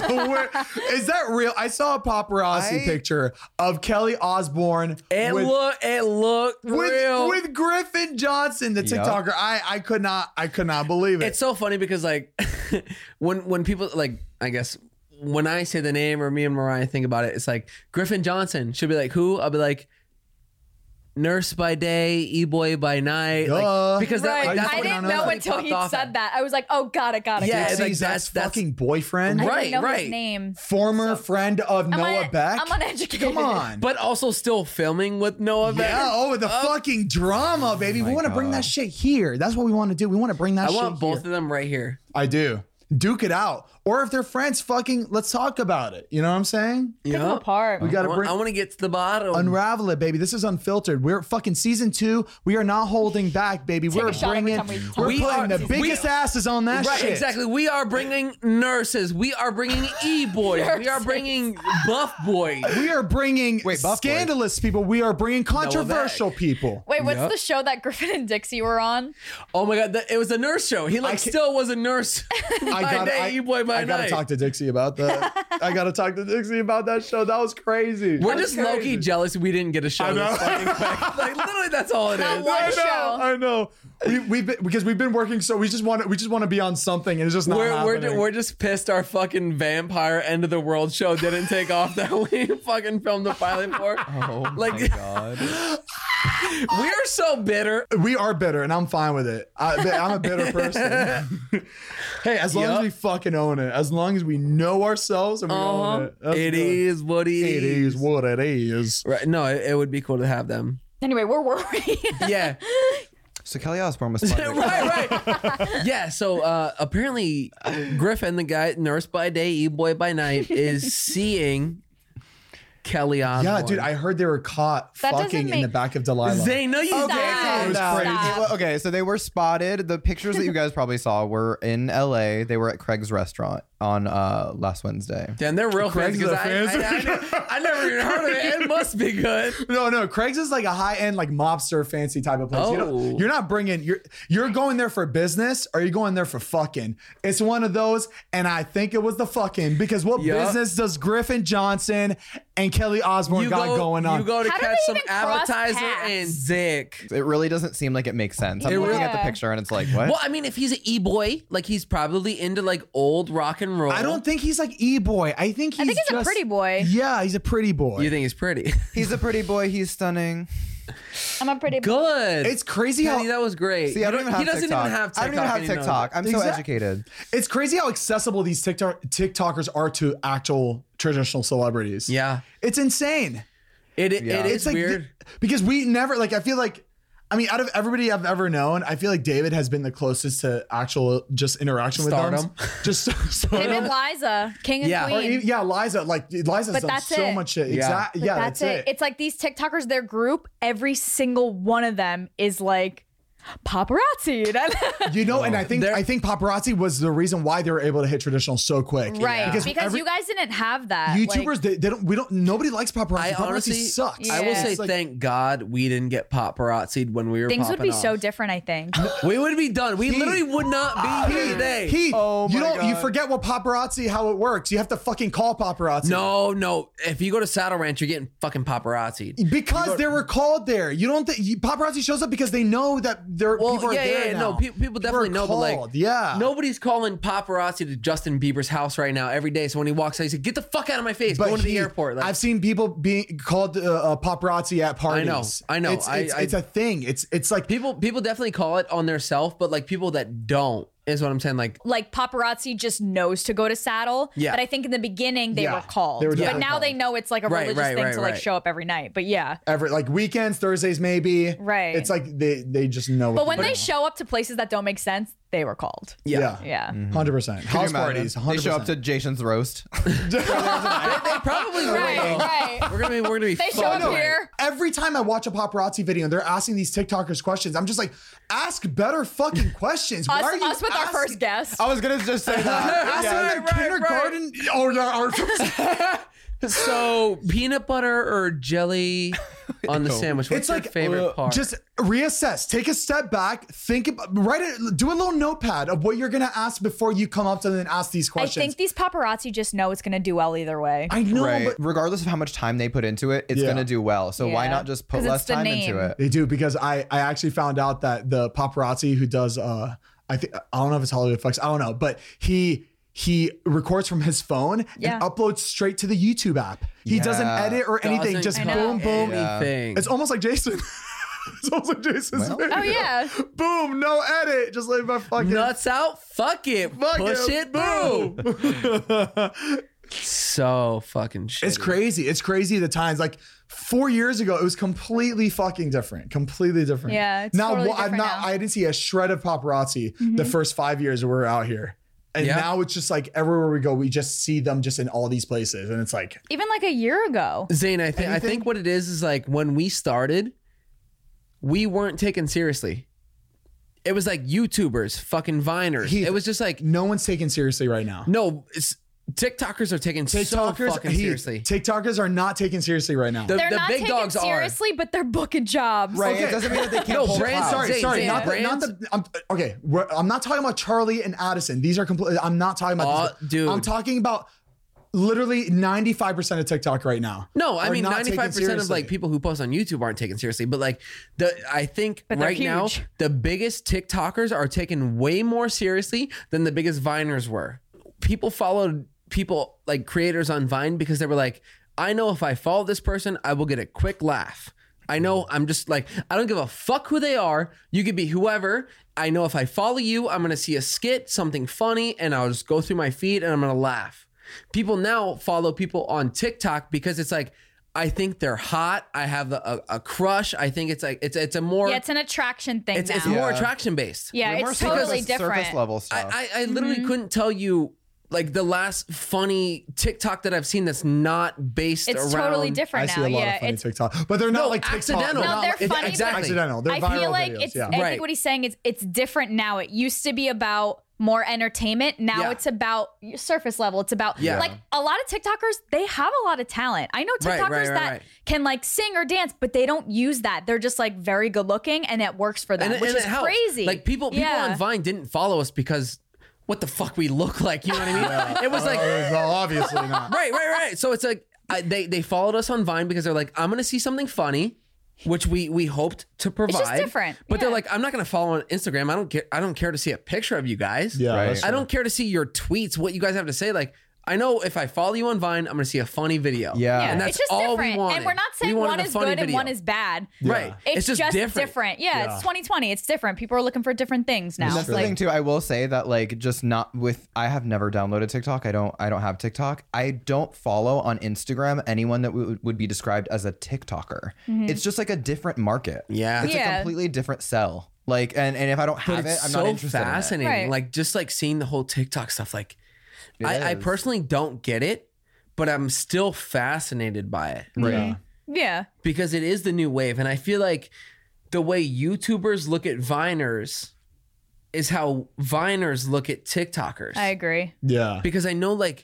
is that real? I saw a paparazzi picture of Kelly Osbourne. It looked real with Griffin Johnson, the TikToker. I could not believe it. It's so funny because like when people like, I guess when I say the name or me and Mariah think about it, it's like Griffin Johnson. She'll be like, who? I'll be like, Nurse by day, E-boy by night. Like, because I didn't know until he said that. I was like, oh, got it. Yeah, like, that's fucking boyfriend. I didn't know his name. Former friend of Noah Beck. I'm uneducated. Come on. But also still filming with Noah Beck. Yeah, the fucking drama, baby. We want to bring that shit here. That's what we want to do. We want to bring that shit here. I want both of them right here. I do. Duke it out. Or if they're friends, fucking let's talk about it. You know what I'm saying? Pick them apart. We gotta I want to get to the bottom. Unravel it, baby. This is unfiltered. We're fucking season 2. We are not holding back, baby. We're putting the biggest asses on that shit. Right, exactly. We are bringing nurses. We are bringing E-boys. We are bringing buff boys. We are bringing scandalous people. We are bringing controversial people. Wait, what's the show that Griffin and Dixie were on? Oh my God, it was a nurse show. He still was a nurse. day, E-Boy by night. I gotta talk to Dixie about that. I gotta talk to Dixie about that show. That was crazy. We're just low-key jealous we didn't get a show this fucking quick. Like literally, that's all it is. I know. Because we've been working, so we just want to be on something, and it's just not happening. We're just pissed our fucking vampire end of the world show didn't take off that we fucking filmed the pilot for. Oh my god. We are so bitter. We are bitter, and I'm fine with it. I'm a bitter person. Hey, as long as we fucking own it, as long as we know ourselves and we own it. It is what it is. It is what it is. Right? No, it would be cool to have them. Anyway, we're worried. Yeah. So Kelly Osbourne was spotted. right. Yeah. So apparently, Griffin, the guy, nurse by day, E-Boy by night, is seeing Kelly Osbourne. Yeah, dude, I heard they were caught fucking in the back of Delilah. Zane, no, you Stop. Okay, so they were spotted. The pictures that you guys probably saw were in LA. They were at Craig's restaurant on last Wednesday. Damn, they're real fans because I never even heard of it. It must be good. No, Craig's is like a high-end, like mobster fancy type of place. Oh. You're not bringing, you're going there for business or you're going there for fucking. It's one of those, and I think it was the fucking, because what business does Griffin Johnson and Kelly Osbourne got going on? You go to How do catch they some even cross appetizer paths? and Zick. It really doesn't seem like it makes sense. I'm looking at the picture and it's like, what? Well, I mean, if he's an E-Boy, like he's probably into like old rock and roll. I don't think he's like E-Boy. I think he's a pretty boy. Yeah, he's a pretty boy. You think he's pretty? He's a pretty boy. He's stunning. I'm a pretty boy. Good. It's crazy Kenny, that was great. See, I don't even have he doesn't TikTok. even have TikTok. I don't even have TikTok. I'm so educated. It's crazy how accessible these TikTokers are to actual traditional celebrities. Yeah. It's insane. It is like weird. Because we never, like, I feel like, I mean, out of everybody I've ever known, I feel like David has been the closest to actual just interaction with them. Just Him and Liza, king and queen. Liza. Like Liza's But done that's so it. much shit. Yeah. Exactly. Yeah, That's it. It's like these TikTokers, their group, every single one of them is like paparazzi. You know, and I think paparazzi was the reason why they were able to hit traditional so quick. Right. Because you guys didn't have that. YouTubers, nobody likes paparazzi. I honestly paparazzi sucks. I will say It's like, thank God we didn't get paparazzi'd when we were Things would popping be off. so different, I think. We would be done. We literally would not be here today. Heath, you forget what paparazzi, how it works. You have to fucking call paparazzi. No. If you go to Saddle Ranch, you're getting fucking paparazzi'd. Because they were called there. You don't think paparazzi shows up because they know that people are there now. No, people definitely know, but like, nobody's calling paparazzi to Justin Bieber's house right now every day. So when he walks out, he said, "Get the fuck out of my face!" Going to the airport. Like, I've seen people being called paparazzi at parties. I know. It's a thing. It's like people definitely call it on their self, but like people that don't is what I'm saying. Like paparazzi just knows to go to Saddle. Yeah. But I think in the beginning they were called. They were but now called. they know it's like a religious thing to like show up every night. But yeah. like weekends, Thursdays maybe. Right. It's like they just know. But when they show up to places that don't make sense, they were called. Yeah. 100%. House parties. 100%. They show up to Jason's roast. they probably will. Right. We're gonna be. They show up here. Every time I watch a paparazzi video and they're asking these TikTokers questions, I'm just like, ask better fucking questions. Why are you us with our first guest. I was gonna just say that. Kindergarten. Oh yeah. So peanut butter or jelly on the sandwich? What's your favorite part? Just reassess. Take a step back. Think about. Do a little notepad of what you're gonna ask before you come up to them and ask these questions. I think these paparazzi just know it's gonna do well either way. I know, Right. but regardlose of how much time they put into it, it's gonna do well. So why not just put 'Cause less it's the time name. into it? they do, because I actually found out that the paparazzi who does I don't know if it's Hollywood Flex, I don't know, but he records from his phone and uploads straight to the YouTube app. He doesn't edit or anything, just boom, boom. Anything. It's almost like Jason. It's almost like Jason's video. Oh yeah. Boom, no edit. Just like my fucking Nuts out. Fuck it. Push it. Boom. So fucking shit. It's crazy. It's crazy the times. Like 4 years ago, it was completely fucking different. Completely different. Yeah, it's totally different now. I didn't see a shred of paparazzi the first 5 years we were out here. And now it's just like everywhere we go, we just see them just in all these places. And it's like, even like a year ago. Zane, I think what it is like when we started, we weren't taken seriously. It was like YouTubers, fucking Viners. It was just like no one's taken seriously right now. No, TikTokers are taken so fucking seriously. TikTokers are not taken seriously right now. They're not big dogs seriously, but they're booking jobs. Right. It doesn't mean that they can't pull brands. Sorry. Zane, I'm not talking about Charlie and Addison. These are completely. I'm not talking about. Dude. I'm talking about literally 95% of TikTok right now. No, I mean 95% of like people who post on YouTube aren't taken seriously, but like I think right now the biggest TikTokers are taken way more seriously than the biggest Viners were. People followed people like creators on Vine because they were like, I know if I follow this person, I will get a quick laugh. I know I'm just like, I don't give a fuck who they are. You could be whoever. I know if I follow you, I'm going to see a skit, something funny, and I'll just go through my feed and I'm going to laugh. People now follow people on TikTok because it's like, I think they're hot. I have a crush. I think it's like, it's a more... Yeah, it's an attraction thing now. It's more attraction based. Yeah, it's totally different. Surface level stuff. I literally couldn't tell you like the last funny TikTok that I've seen that's not based around. It's totally different now. I see a lot of funny TikTok, but they're not like accidental. TikTok. No, they're funny. Exactly. Accidental. They're I viral feel like videos. it's. Yeah. I think what he's saying is it's different now. It used to be about more entertainment. Now it's about surface level. It's about like a lot of TikTokers. They have a lot of talent. I know TikTokers that can like sing or dance, but they don't use that. They're just like very good looking, and it works for them, which is crazy. Like people on Vine didn't follow us because what the fuck we look like, you know what I mean? Yeah. It was like, well, obviously not. Right. So it's like they followed us on Vine because they're like, I'm gonna see something funny, which we hoped to provide. It's just different. But they're like, I'm not gonna follow on Instagram. I don't care to see a picture of you guys. Yeah, right. I don't care to see your tweets, what you guys have to say. Like, I know if I follow you on Vine, I'm gonna see a funny video. Yeah. And that's it's just all different. we wanted. And we're not saying one is good and one is bad. Right. It's just different. Yeah, it's 2020. It's different. People are looking for different things now. And that's the thing too. I will say that like just not with. I have never downloaded TikTok. I don't have TikTok. I don't follow on Instagram anyone that would be described as a TikToker. It's just like a different market. Yeah. It's a completely different sell. Like and if I don't have it, I'm not interested. Fascinating. in it. Right. Like just like seeing the whole TikTok stuff. Like I personally don't get it, but I'm still fascinated by it. Right. Yeah. Because it is the new wave. And I feel like the way YouTubers look at Viners is how Viners look at TikTokers. I agree. Yeah. Because I know like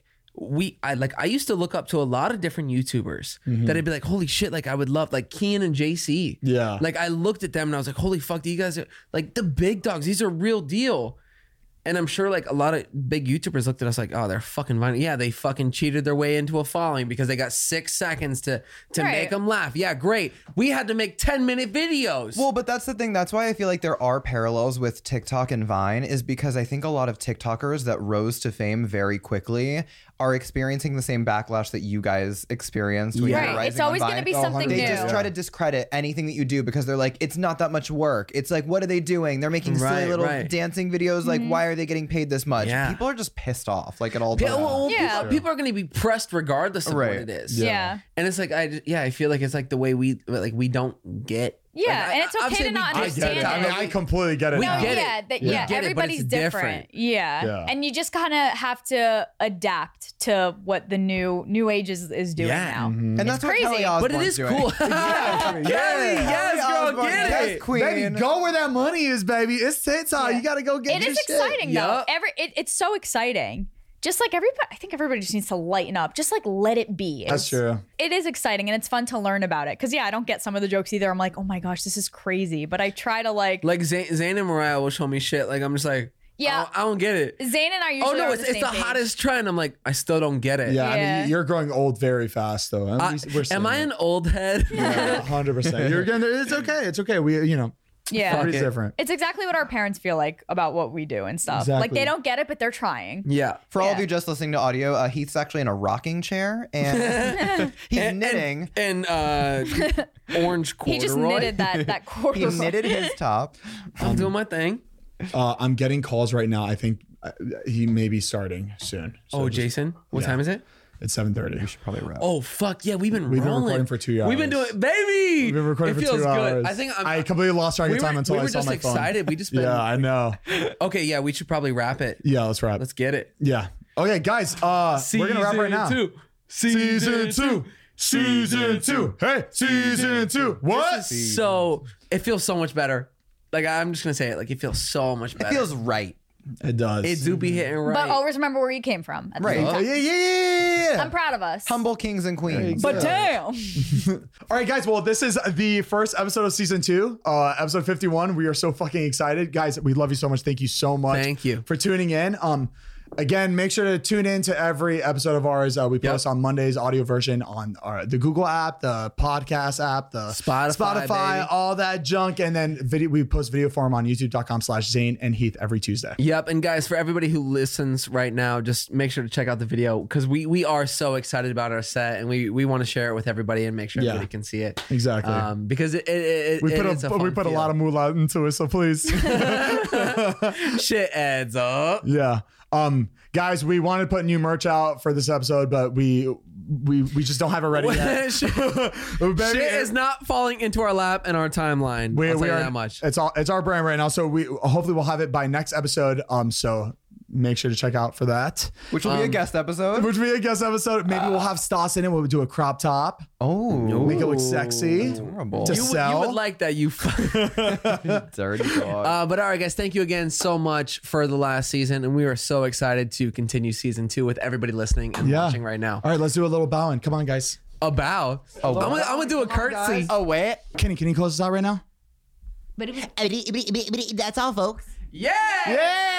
I used to look up to a lot of different YouTubers that I'd be like, holy shit, like I would love like Kian and JC. Yeah. Like I looked at them and I was like, holy fuck, you guys are like the big dogs. These are real deal. And I'm sure like a lot of big YouTubers looked at us like, oh, they're fucking Vine. Yeah, they fucking cheated their way into a following because they got 6 seconds to make them laugh. Yeah, great. We had to make 10-minute videos. Well, but that's the thing. That's why I feel like there are parallels with TikTok and Vine is because I think a lot of TikTokers that rose to fame very quickly are experiencing the same backlash that you guys experienced when you were rising It's always on going to Vine. be something They new. just try to discredit anything that you do because they're like, it's not that much work. It's like, what are they doing? They're making silly little dancing videos. Like, why are they getting paid this much? Yeah. People are just pissed off like at all times. People are going to be pressed regardless of what it is. Yeah. And it's like, I feel like it's like the way we don't get. Yeah, like, and it's okay to not understand it. I mean, I completely get it. We now. get it. Yeah, Get it, but everybody's it's different. Yeah. And you just kind of have to adapt to what the new age is doing now. And that's what crazy. Kelly But it Osbourne's is doing. cool. Kelly, yes, girl, get Yes, it. queen. Baby, go where that money is, baby. It's TikTok. You got to go get It your is shit. exciting though. Yup. It's so exciting. Just like everybody, I think everybody just needs to lighten up. Just like let it be. That's true. It is exciting and it's fun to learn about it. Because I don't get some of the jokes either. I'm like, oh my gosh, this is crazy. But I try to like Zayn and Mariah will show me shit. Like I'm just like, Yeah. I don't get it. Zayn and I usually Oh no, are it's the the same page. hottest trend. I'm like, I still don't get it. Yeah, I Yeah. mean, you're growing old very fast, though. We're seeing Am I it. an old head? Yeah, 100%. You're getting there. It's okay. It's okay. We, Yeah. everybody's different. It's exactly what our parents feel like about what we do and stuff. Exactly. Like they don't get it, but they're trying. Yeah. For all of you just listening to audio, Heath's actually in a rocking chair and he's knitting. And orange corduroy. He just knitted that corduroy. He knitted his top. I'm doing my thing. I'm getting calls right now. I think he may be starting soon. So Jason, what yeah. time is it? It's 7:30. We should probably wrap. Oh fuck yeah, we've been recording for 2 hours. We've been doing baby. We've been recording it for feels 2 hours. good. I think I completely lost track of time until I saw my phone. We were just excited. We just been, yeah, I know. Okay, yeah, we should probably wrap it. Yeah, let's wrap. Let's get it. Yeah. Okay, guys. We're gonna wrap right now. Season two. Hey, season 2. What? So it feels so much better. Like I'm just gonna say it. Like it feels so much better. It feels right. It does. It do be hitting right. But always remember where you came from. at the Right. same time. Yeah. I'm proud of us. Humble kings and queens. But damn. All right, guys. Well, this is the first episode of season 2, episode 51. We are so fucking excited, guys. We love you so much. Thank you so much. Thank you for tuning in. Again, make sure to tune in to every episode of ours. We post on Mondays, audio version on the Google app, the podcast app, the Spotify, all that junk. And then we post video form on youtube.com/Zane and Heath every Tuesday. Yep. And guys, for everybody who listens right now, just make sure to check out the video because we are so excited about our set and we want to share it with everybody and make sure everybody can see it. Exactly. Because we put a lot of moolah into it, so please. Shit adds up. Yeah. Guys, we wanted to put new merch out for this episode, but we just don't have it ready yet. Shit is not falling into our lap and our timeline. I'll tell you that much. It's our brand right now, so hopefully we'll have it by next episode. So make sure to check out for that. Which will be a guest episode. Maybe we'll have Stas in it. We'll do a crop top. Oh, make it look sexy. Adorable. To You sell. would like that, you dirty dog. But all right, guys, thank you again so much for the last season. And we are so excited to continue season 2 with everybody listening and watching right now. All right, let's do a little bowing. Come on, guys. A bow? I'm going to do a curtsy. Oh, wait. Kenny, can you close us out right now? That's all, folks. Yeah! Yeah!